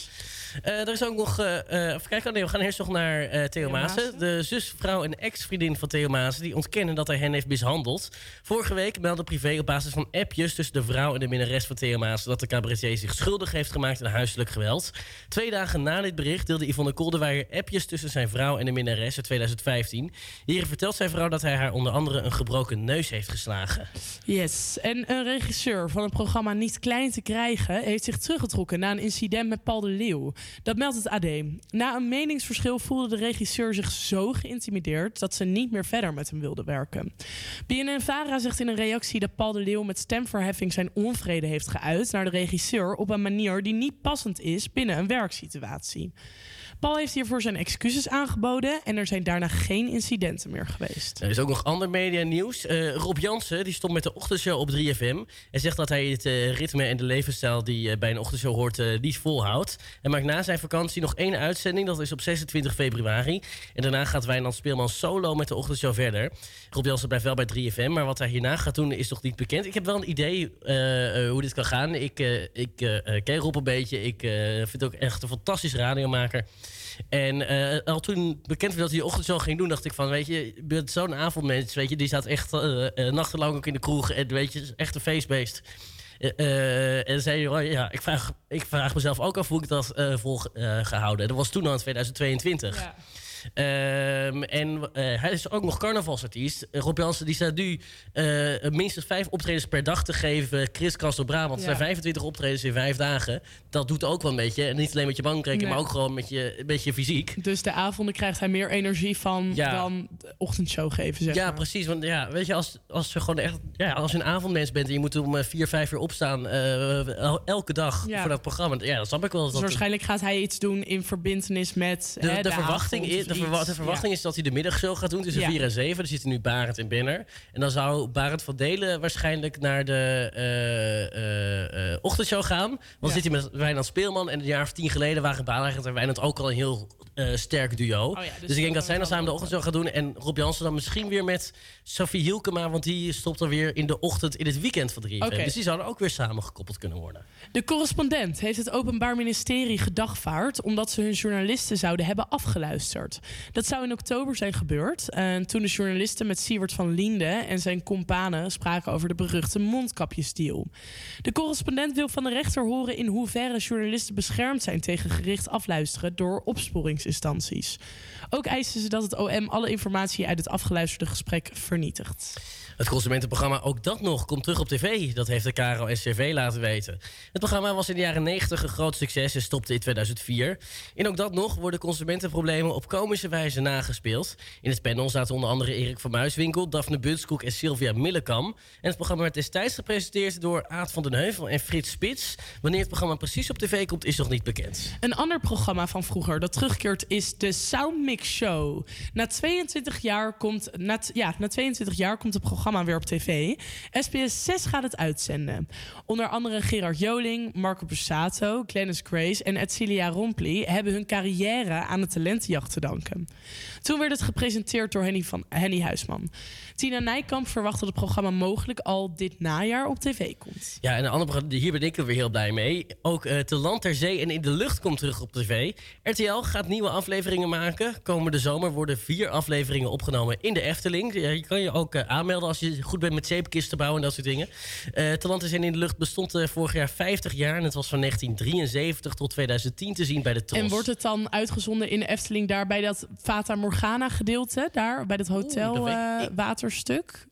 B: Er is ook nog... even kijken, we gaan eerst nog naar Theo Maassen. De zus, vrouw en ex-vriendin van Theo Maassen... die ontkennen dat hij hen heeft mishandeld. Vorige week meldde privé op basis van appjes... tussen de vrouw en de minnares van Theo Maassen... dat de cabaretier zich schuldig heeft gemaakt aan huiselijk geweld. 2 dagen na dit bericht deelde Yvonne Koldewijer appjes... tussen zijn vrouw en de minnares in 2015. Hierin vertelt zijn vrouw dat hij haar onder andere... een gebroken neus heeft geslagen.
C: Yes, en een regisseur van het programma Niet Klein te Krijgen... heeft zich teruggetrokken na een incident met Paul de Leeuw. Dat meldt het AD. Na een meningsverschil voelde de regisseur zich zo geïntimideerd... dat ze niet meer verder met hem wilde werken. BNN-Vara zegt in een reactie dat Paul de Leeuw... met stemverheffing zijn onvrede heeft geuit naar de regisseur... op een manier die niet passend is binnen een werksituatie. Paul heeft hiervoor zijn excuses aangeboden... en er zijn daarna geen incidenten meer geweest.
B: Er is ook nog ander medianieuws. Rob Jansen die stond met de ochtendshow op 3FM... en zegt dat hij het ritme en de levensstijl die bij een ochtendshow hoort... niet volhoudt. Hij maakt na zijn vakantie nog 1 uitzending. Dat is op 26 februari. En daarna gaat Wijnand Speelman solo met de ochtendshow verder. Rob Jansen blijft wel bij 3FM... maar wat hij hierna gaat doen is nog niet bekend. Ik heb wel een idee hoe dit kan gaan. Ik ken Rob een beetje. Ik vind het ook echt een fantastisch radiomaker... En al toen bekend werd dat hij de ochtendshow ging doen... dacht ik van, weet je bent zo'n avondmens... weet je, die staat echt nachtenlang ook in de kroeg... en weet je, echt een feestbeest. En zei ja, ik vraag mezelf ook af hoe ik dat vol gehouden. Dat was toen al in 2022. Ja. Hij is ook nog carnavalsartiest. Rob Jansen die staat nu minstens 5 optredens per dag te geven. Chris Brabant. Het zijn 25 optredens in 5 dagen. Dat doet ook wel een beetje. En niet alleen met je bankrekening, maar ook gewoon met je fysiek.
C: Dus de avonden krijgt hij meer energie van dan de ochtendshow geven, zeg maar.
B: Precies. Want weet je, als je gewoon echt, als je een avondmens bent en je moet om 4-5 uur opstaan elke dag voor dat programma. Ja, dat snap ik wel.
C: Dus waarschijnlijk gaat hij iets doen in verbintenis met
B: de verwachting is. De verwachting is dat hij de middagshow gaat doen tussen 4 en 7. Er zitten nu Barend en Benner. En dan zou Barend van Delen waarschijnlijk naar de ochtendshow gaan. Want dan zit hij met Wijnand Speelman. En een jaar of 10 geleden waren Barend en Wijnand ook al een heel sterk duo. Dus ik denk dat zij dan samen de ochtendshow gaan doen. En Rob Jansen dan misschien weer met Sophie Hielkema. Want die stopt dan weer in de ochtend in het weekend van 3FM. Dus die zouden ook weer samen gekoppeld kunnen worden.
C: De Correspondent heeft het Openbaar Ministerie gedagvaard... omdat ze hun journalisten zouden hebben afgeluisterd. Dat zou in oktober zijn gebeurd. Toen de journalisten met Siewert van Liende en zijn companen spraken over de beruchte mondkapjesdeal. De Correspondent wil van de rechter horen in hoeverre journalisten beschermd zijn tegen gericht afluisteren door opsporingsinstanties. Ook eisen ze dat het OM alle informatie uit het afgeluisterde gesprek vernietigt.
B: Het consumentenprogramma Ook Dat Nog komt terug op tv. Dat heeft de KRO-NCRV laten weten. Het programma was in de jaren 90 een groot succes en stopte in 2004. In Ook Dat Nog worden consumentenproblemen op komische wijze nagespeeld. In het panel zaten onder andere Erik van Muiswinkel, Daphne Bunskoek en Sylvia Millekam. En het programma werd destijds gepresenteerd door Aad van den Heuvel en Frits Spits. Wanneer het programma precies op tv komt, is nog niet bekend.
C: Een ander programma van vroeger dat terugkeert is de Soundmix Show. Na 22 jaar komt het programma weer op tv. SBS 6 gaat het uitzenden. Onder andere Gerard Joling, Marco Borsato, Glennis Grace en Edcilia Rompli hebben hun carrière aan de talentenjacht te danken. Toen werd het gepresenteerd door Henny Huisman. Tina Nijkamp verwacht dat het programma mogelijk al dit najaar op tv komt.
B: Ja, en een ander programma, hier ben ik er weer heel blij mee. Ook Te Land, Ter Zee en In de Lucht komt terug op tv. RTL gaat nieuwe afleveringen maken. Komende zomer worden 4 afleveringen opgenomen in de Efteling. Je kan je ook aanmelden als je goed bent met zeepkisten bouwen en dat soort dingen. Te Land, Ter Zee en In de Lucht bestond vorig jaar 50 jaar. En het was van 1973 tot 2010 te zien bij de Tros.
C: En wordt het dan uitgezonden in de Efteling daar bij dat Fata Morgana gedeelte? Daar bij dat hotel waterstuk?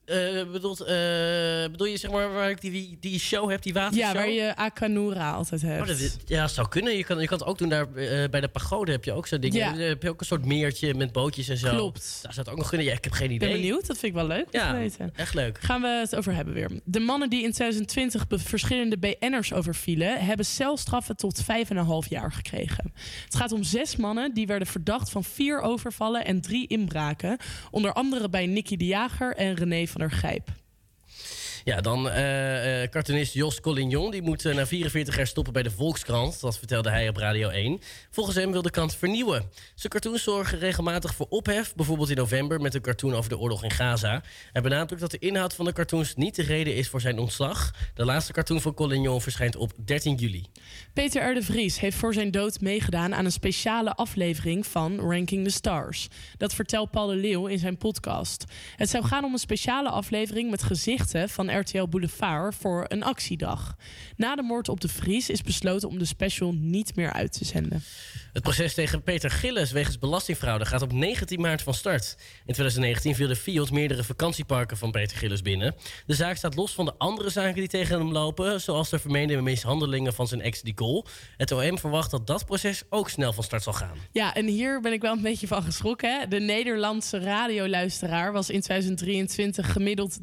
B: Bedoel je zeg maar waar ik die show heb, die watershow?
C: Ja, waar je Akanura altijd hebt.
B: Dat zou kunnen. Je kan het ook doen daar bij de pagode heb je ook zo'n ding. Ja. Daar heb je ook een soort meertje met bootjes en zo.
C: Klopt.
B: Daar zou het ook nog kunnen. Ja, ik heb geen idee.
C: Ik ben benieuwd. Dat vind ik wel leuk om te weten.
B: Echt leuk.
C: Gaan we het over hebben weer. De mannen die in 2020 verschillende BN'ers overvielen, hebben celstraffen tot 5,5 jaar gekregen. Het gaat om 6 mannen die werden verdacht van 4 overvallen en 3 inbraken. Onder andere bij Nicky de Jager en René van der Gijp.
B: Ja, dan cartoonist Jos Collignon. Die moet na 44 jaar stoppen bij de Volkskrant. Dat vertelde hij op Radio 1. Volgens hem wil de krant vernieuwen. Zijn cartoons zorgen regelmatig voor ophef. Bijvoorbeeld in november met een cartoon over de oorlog in Gaza. Hij benadrukt dat de inhoud van de cartoons niet de reden is voor zijn ontslag. De laatste cartoon van Collignon verschijnt op 13 juli.
C: Peter R. de Vries heeft voor zijn dood meegedaan aan een speciale aflevering van Ranking the Stars. Dat vertelt Paul de Leeuw in zijn podcast. Het zou gaan om een speciale aflevering met gezichten van RTL Boulevard voor een actiedag. Na de moord op de Vries is besloten om de special niet meer uit te zenden.
B: Het proces tegen Peter Gillis wegens belastingfraude gaat op 19 maart van start. In 2019 viel de Fiat meerdere vakantieparken van Peter Gillis binnen. De zaak staat los van de andere zaken die tegen hem lopen, zoals de vermeende mishandelingen van zijn ex Nicole. Het OM verwacht dat dat proces ook snel van start zal gaan.
C: Ja, en hier ben ik wel een beetje van geschrokken. Hè? De Nederlandse radioluisteraar was in 2023 gemiddeld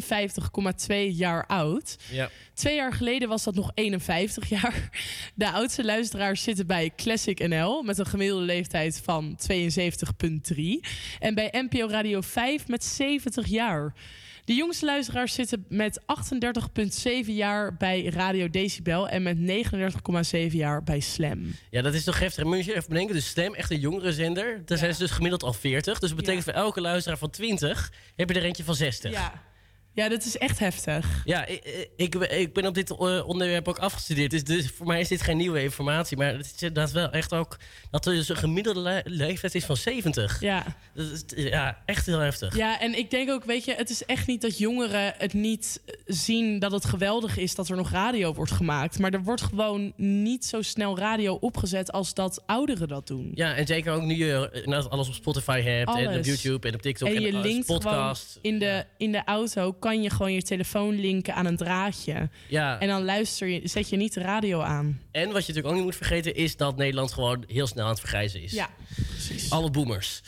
C: 53,2 jaar oud.
B: Ja.
C: 2 jaar geleden was dat nog 51 jaar. De oudste luisteraars zitten bij Classic NL met een gemiddelde leeftijd van 72,3. En bij NPO Radio 5 met 70 jaar. De jongste luisteraars zitten met 38,7 jaar bij Radio Decibel en met 39,7 jaar bij Slam.
B: Ja, dat is toch heftig. Moet je even bedenken, de Slam, echt een jongere zender. Daar zijn ze dus gemiddeld al 40. Dus dat betekent voor elke luisteraar van 20 heb je er eentje van 60.
C: Ja, dat is echt heftig.
B: Ja, ik ben op dit onderwerp ook afgestudeerd. Dus voor mij is dit geen nieuwe informatie. Maar het is inderdaad wel echt ook dat er dus een gemiddelde leeftijd is van 70.
C: Ja.
B: Dat is echt heel heftig.
C: Ja, en ik denk ook, weet je, het is echt niet dat jongeren het niet zien dat het geweldig is dat er nog radio wordt gemaakt. Maar er wordt gewoon niet zo snel radio opgezet als dat ouderen dat doen.
B: Ja, en zeker ook nu je alles op Spotify hebt en op YouTube en op TikTok
C: en je
B: als
C: linkt
B: podcast.
C: In de auto kan je gewoon je telefoon linken aan een draadje.
B: Ja.
C: En dan zet je niet de radio aan.
B: En wat je natuurlijk ook niet moet vergeten is dat Nederland gewoon heel snel aan het vergrijzen is.
C: Ja, precies.
B: Alle boomers.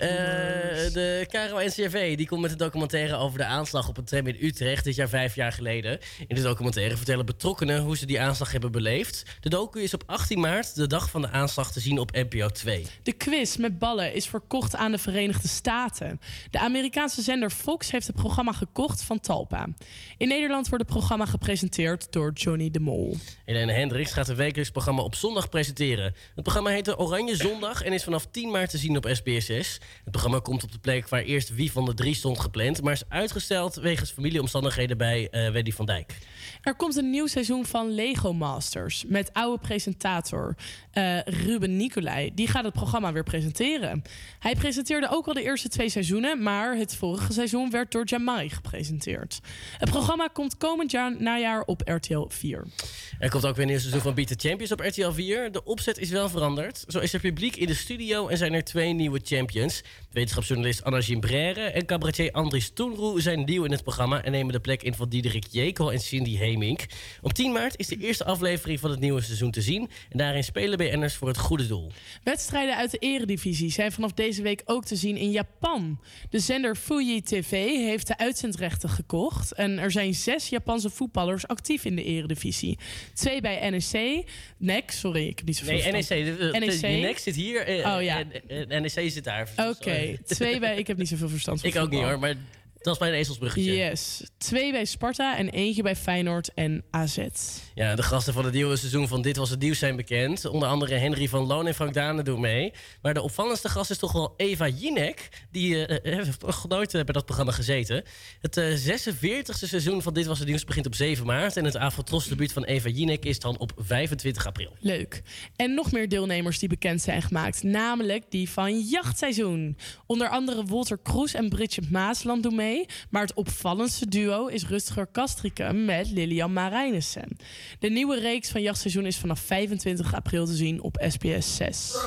B: De KRO-NCRV die komt met een documentaire over de aanslag op een tram in Utrecht dit jaar 5 jaar geleden. In de documentaire vertellen betrokkenen hoe ze die aanslag hebben beleefd. De docu is op 18 maart, de dag van de aanslag, te zien op NPO 2.
C: De quiz met ballen is verkocht aan de Verenigde Staten. De Amerikaanse zender Fox heeft het programma gekocht van Talpa. In Nederland wordt het programma gepresenteerd door Johnny de Mol.
B: Helene Hendricks gaat een wekelijks programma op zondag presenteren. Het programma heet de Oranje Zondag en is vanaf 10 maart te zien op SBS6. Het programma komt op de plek waar eerst Wie van de Drie stond gepland, maar is uitgesteld wegens familieomstandigheden bij Wendy van Dijk.
C: Er komt een nieuw seizoen van Lego Masters met oude presentator Ruben Nicolai. Die gaat het programma weer presenteren. Hij presenteerde ook al de eerste 2 seizoenen, maar het vorige seizoen werd door Jamai gepresenteerd. Het programma komt komend najaar op RTL 4.
B: Er komt ook weer een nieuw seizoen van Beat the Champions op RTL 4. De opzet is wel veranderd. Zo is er publiek in de studio en zijn er 2 nieuwe champions. Wetenschapsjournalist Anna Gimbrère en cabaretier Andries Toenroe zijn nieuw in het programma en nemen de plek in van Diederik Jekel en Cindy Hemink. Op 10 maart is de eerste aflevering van het nieuwe seizoen te zien en daarin spelen BN'ers voor het goede doel.
C: Wedstrijden uit de eredivisie zijn vanaf deze week ook te zien in Japan. De zender Fuji TV heeft de uitzendrechten gekocht en er zijn 6 Japanse voetballers actief in de eredivisie. 2 bij NEC. Sorry, ik heb niet zoveel verstand.
B: NEC. NEC zit hier en NEC zit daar.
C: Oké, 2 bij... Ik heb niet zoveel verstand van
B: Ik ook niet hoor, maar dat is bij een ezelsbruggetje.
C: Yes. 2 bij Sparta en 1 bij Feyenoord en AZ.
B: Ja, de gasten van het nieuwe seizoen van Dit Was Het Nieuws zijn bekend. Onder andere Henry van Loon en Frank Dane doen mee. Maar de opvallendste gast is toch wel Eva Jinek. Die heeft nog nooit bij dat programma gezeten. Het 46e seizoen van Dit Was Het Nieuws begint op 7 maart. En het Afrotros-debuut van Eva Jinek is dan op 25 april.
C: Leuk. En nog meer deelnemers die bekend zijn gemaakt. Namelijk die van Jachtseizoen. Onder andere Walter Kroes en Bridget Maasland doen mee. Maar het opvallendste duo is Rutger Kastrikum met Lilian Marijnissen. De nieuwe reeks van Jachtseizoen is vanaf 25 april te zien op SBS 6.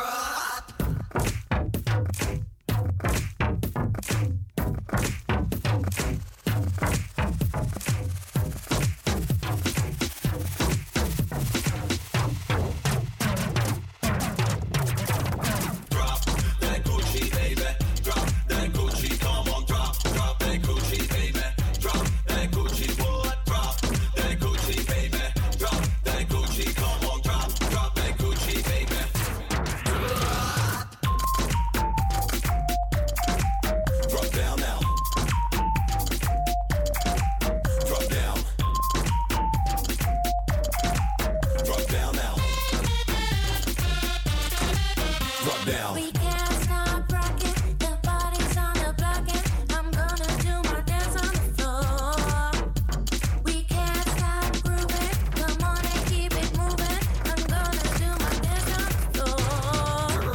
E: Drop down.
D: We can't stop rocking. The party's on the block and I'm gonna do my dance on the floor. We can't stop grooving. Come on and keep it moving. I'm gonna do my dance on the floor.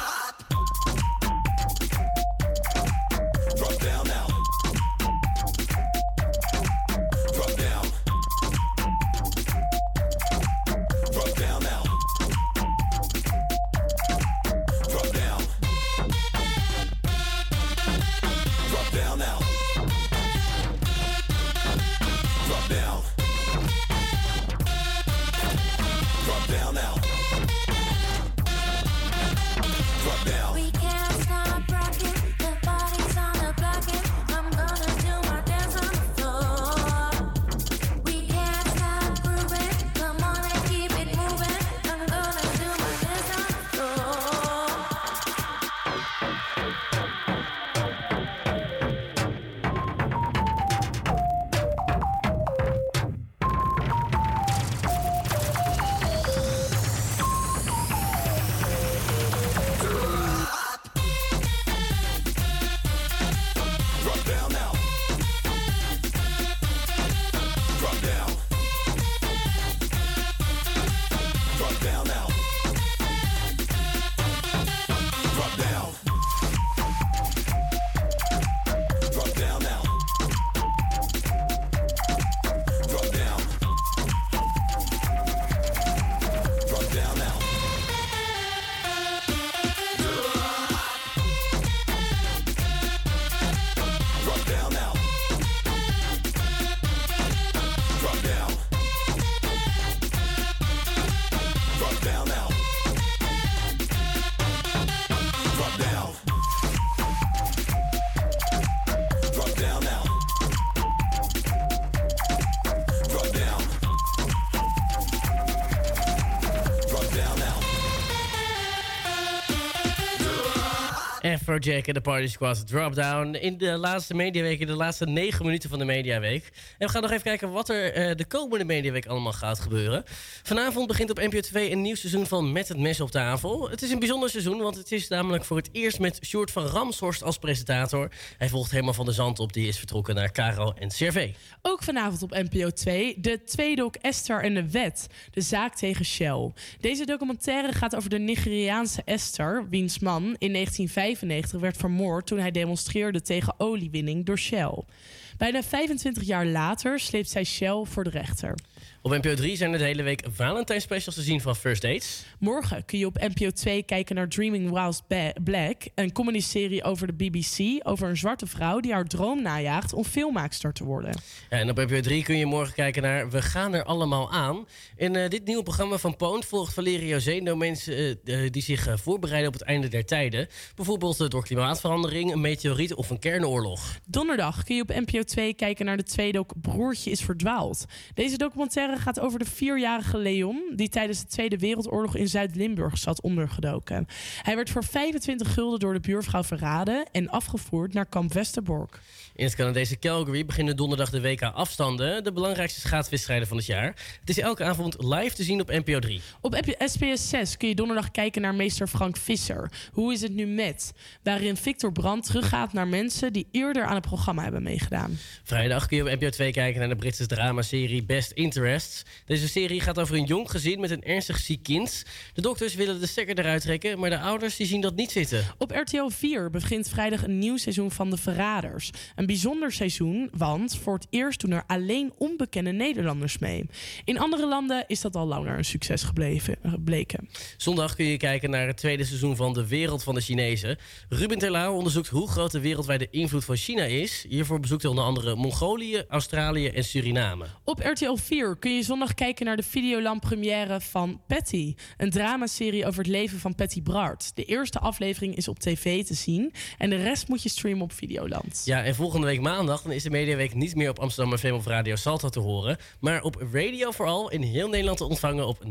E: Drop down now. Drop down. Drop down now. Drop down. Drop down now. Drop down. Drop down now. Drop down.
D: We can't stop rocking. The party's on the block and I'm gonna do my dance on the floor. We can't stop grooving. Come on and keep it moving. I'm gonna do my dance on the floor.
E: Drop down now. Drop down. Drop down now. Drop down. Drop down now. Drop down. Drop down now. Drop down now. Drop down. Drop down now. Drop down. Drop down now. Drop down. Drop down now.
B: Afrojack en de Party Squad Drop Down in de laatste mediaweek, in de laatste 9 minuten van de mediaweek. En we gaan nog even kijken wat er de komende mediaweek allemaal gaat gebeuren. Vanavond begint op NPO 2 een nieuw seizoen van Met het Mes op tafel. Het is een bijzonder seizoen, want het is namelijk voor het eerst met Sjoerd van Ramshorst als presentator. Hij volgt Herman van der Zand op, die is vertrokken naar Caro en Cervé.
C: Ook vanavond op NPO 2 de tweedoc Esther en de Wet, de zaak tegen Shell. Deze documentaire gaat over de Nigeriaanse Esther, wiens man in 1995 werd vermoord toen hij demonstreerde tegen oliewinning door Shell. Bijna 25 jaar later sleept zij Shell voor de rechter.
B: Op NPO 3 zijn er de hele week Valentijn specials te zien van First Dates.
C: Morgen kun je op NPO 2 kijken naar Dreaming Whilst Black, een comedyserie over de BBC, over een zwarte vrouw die haar droom najaagt om filmmaakster te worden.
B: Ja, en op NPO 3 kun je morgen kijken naar We gaan er allemaal aan. In dit nieuwe programma van Poont volgt Valerio Zeno mensen die zich voorbereiden op het einde der tijden. Bijvoorbeeld door klimaatverandering, een meteoriet of een kernoorlog.
C: Donderdag kun je op NPO 2 kijken naar de tweedoc Broertje is verdwaald. Deze documentaire gaat over de 4-jarige Leon die tijdens de Tweede Wereldoorlog in Zuid-Limburg zat ondergedoken. Hij werd voor 25 gulden door de buurvrouw verraden en afgevoerd naar kamp Westerbork.
B: In het Canadese Calgary beginnen donderdag de WK-afstanden, de belangrijkste schaatswedstrijden van het jaar. Het is elke avond live te zien op NPO 3.
C: Op SBS 6 kun je donderdag kijken naar meester Frank Visser. Hoe is het nu met? Waarin Victor Brandt teruggaat naar mensen die eerder aan het programma hebben meegedaan.
B: Vrijdag kun je op NPO 2 kijken naar de Britse dramaserie Best Interests. Deze serie gaat over een jong gezin met een ernstig ziek kind. De dokters willen de stekker eruit trekken, maar de ouders die zien dat niet zitten.
C: Op RTL 4 begint vrijdag een nieuw seizoen van De Verraders. Een bijzonder seizoen, want voor het eerst doen er alleen onbekende Nederlanders mee. In andere landen is dat al langer een succes gebleken.
B: Zondag kun je kijken naar het tweede seizoen van De Wereld van de Chinezen. Ruben Terlouw onderzoekt hoe groot de wereldwijde invloed van China is. Hiervoor bezoekt hij onder andere Mongolië, Australië en Suriname.
C: Op RTL 4 kun je zondag kijken naar de Videoland-première van Patty. Een dramaserie over het leven van Patty Bart. De eerste aflevering is op tv te zien en de rest moet je streamen op Videoland.
B: Ja, en volgende week maandag dan is de Mediaweek niet meer op Amsterdam FM of Radio Salto te horen, maar op Radio vooral in heel Nederland te ontvangen op 90.5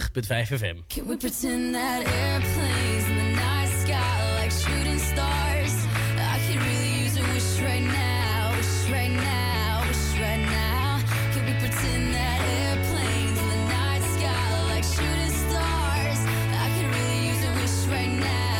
B: FM.
D: Can we pretend that airplanes in the night sky like shooting stars? I could really use a wish right now, wish right now, wish right now. Can we pretend that airplanes in the night sky like shooting stars? I could really use a wish right now.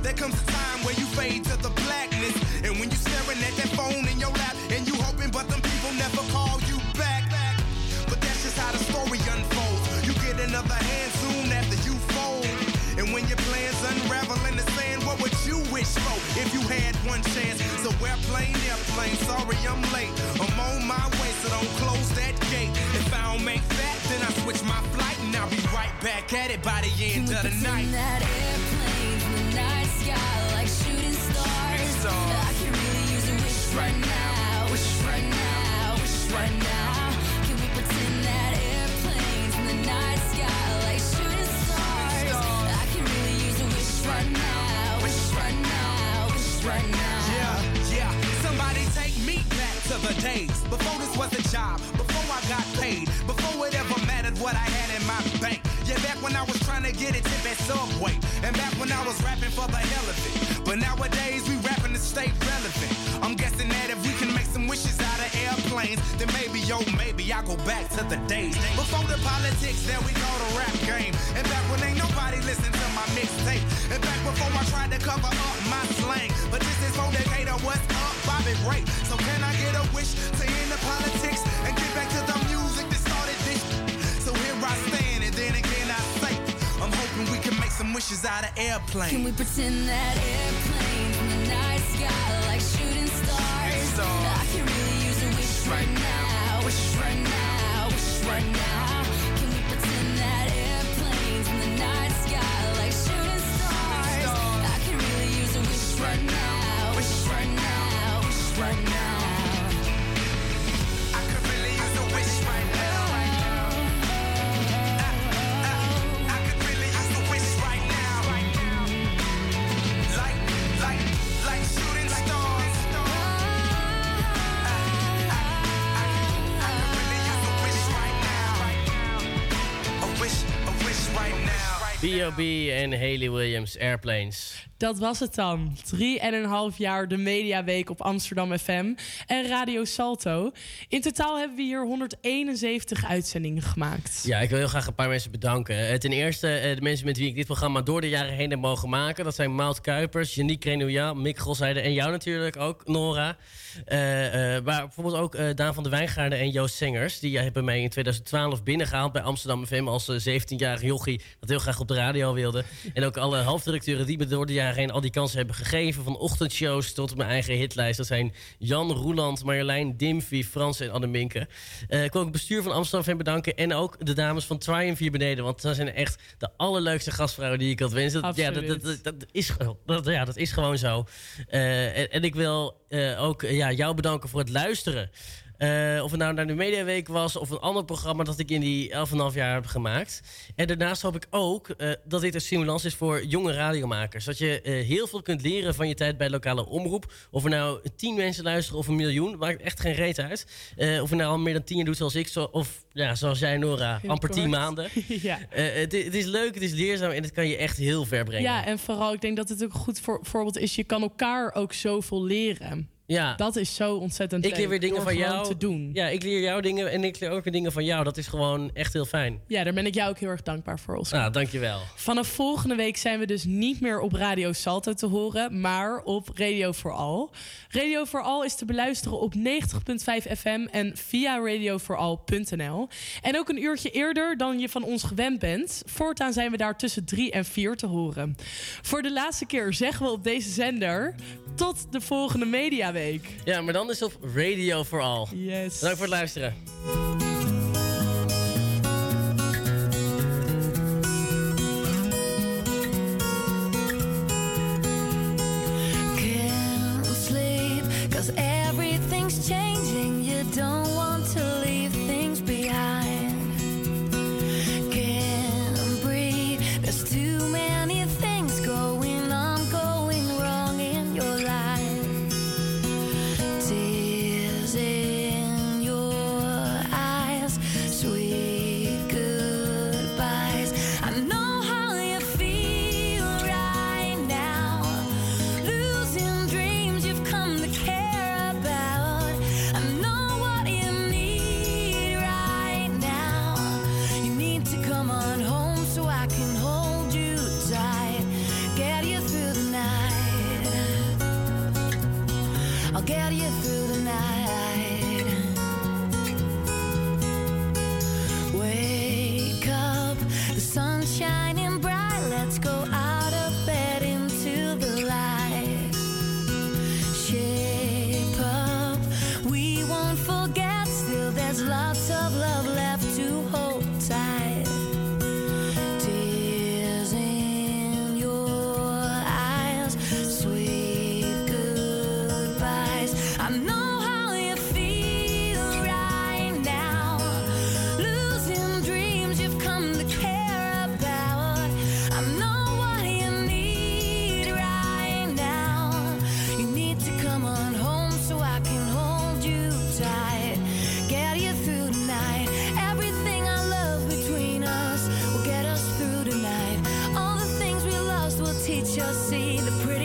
E: there comes a time where you fade to the blackness. And when you're staring at that phone in your lap, and you hoping, but them people never call you back. But that's just how the story unfolds. You get another hand soon after you fold. And when your plans unravel in the sand, what would you wish for if you had one chance? So airplane, sorry I'm late. I'm on my way, so don't close that gate. If I don't make that, then I switch my flight, and I'll be right back at it by the end of the night.
D: That airplane in the night sky like shooting stars. I can really use a wish right now. Wish right now. Wish right now. Can we pretend that airplanes in the night sky like shooting stars? I can really use a wish right now. Wish right now. Wish right now.
E: Yeah. Somebody take me back to the days before this was a job, before I got paid, before it ever mattered what I had in my bank. Yeah, back when I was trying to get a tip at Subway, and back when I was rapping for the hell of it. But nowadays we rapping to stay relevant. I'm guessing that if we can make some wishes out of airplanes, then maybe I go back to the days before the politics that we call the rap game. And back when ain't nobody listened to my mixtape. And back before I tried to cover up my slang. But this is for Decatur, what's up, Bobby Ray? So can I get a wish to end the politics and get back to the music that started this? So here I stand, and then again I say, I'm hoping we can make some wishes out of airplanes.
D: Can we pretend that airplanes in the night sky like shooting stars? I can really use a wish right now. Wish right now. Wish right now. Can we pretend that airplanes in the night sky like shooting stars? I can really use a wish right now. Wish right now. Wish right now.
E: I could really use a wish right now. I could really use a wish right now. Like shooting stars. I could really use a wish right now. A wish right now.
B: B.O.B. en Hayley Williams, Airplanes.
C: Dat was het dan. 3,5 jaar de Mediaweek op Amsterdam FM en Radio Salto. In totaal hebben we hier 171 uitzendingen gemaakt.
B: Ja, ik wil heel graag een paar mensen bedanken. Ten eerste de mensen met wie ik dit programma door de jaren heen heb mogen maken. Dat zijn Maud Kuipers, Yannick Renouillat, Mick Grosheide en jou natuurlijk ook, Nora. Maar bijvoorbeeld ook Daan van de Wijngaarden en Joost Sengers. Die hebben mij in 2012 binnengehaald bij Amsterdam FM als 17-jarig jochie dat heel graag op de radio wilde. En ook alle hoofdredacteuren die me door de jaren heen al die kansen hebben gegeven. Van ochtendshows tot mijn eigen hitlijst. Dat zijn Jan, Roeland, Marjolein, Dimfy, Frans en Anneminke. Ik wil ook het bestuur van Amsterdam FM bedanken. En ook de dames van Triumph hier beneden. Want dat zijn echt de allerleukste gastvrouwen die ik had wensen. Dat is gewoon zo. En ik wil ook jou bedanken voor het luisteren. Of het nou naar de Mediaweek was of een ander programma dat ik in die 11,5 jaar heb gemaakt. En daarnaast hoop ik ook dat dit een stimulans is voor jonge radiomakers. Dat je heel veel kunt leren van je tijd bij lokale omroep. Of er nou 10 mensen luisteren of 1 miljoen, maakt echt geen reet uit. Of je nou al meer dan 10 jaar doet zoals ik, of zoals jij, Nora, heel amper kort. 10 maanden. Ja. Het is leuk, het is leerzaam en het kan je echt heel ver brengen.
C: Ja, en vooral, ik denk dat het ook een goed voorbeeld is. Je kan elkaar ook zoveel leren.
B: Ja.
C: Dat is zo ontzettend leuk.
B: Ik leer weer dingen van jou
C: te doen.
B: Ja, ik leer jou dingen en ik leer ook weer dingen van jou. Dat is gewoon echt heel fijn.
C: Ja, daar ben ik jou ook heel erg dankbaar voor, Oscar.
B: Nou, dankjewel.
C: Vanaf volgende week zijn we dus niet meer op Radio Salto te horen, maar op Radio voor Al. Radio voor Al is te beluisteren op 90.5 FM en via radiovooral.nl. En ook een uurtje eerder dan je van ons gewend bent. Voortaan zijn we daar tussen 3 en 4 te horen. Voor de laatste keer zeggen we op deze zender tot de volgende Mediaweek.
B: Ja, maar dan is op Radio for All.
C: Yes.
B: Bedankt voor het luisteren.
D: Can't sleep 'cause everything's changing. You don't want to leave things behind. Can't breathe. There's too many things going on, going wrong in your life. Tears in your eyes. I'll get you through the night. Wake up, the sun's shining bright. Let's go out of bed into the light. Shape up, we won't forget. Still, there's lots of love left to hold tight. Tears in your eyes, sweet goodbyes. I know how you feel right now. Losing dreams you've come to care about. I know what you need right now. You need to come on home so I can hold you tight. Get you through the night. Everything I love between us will get us through the night. All the things we lost will teach us, see the pretty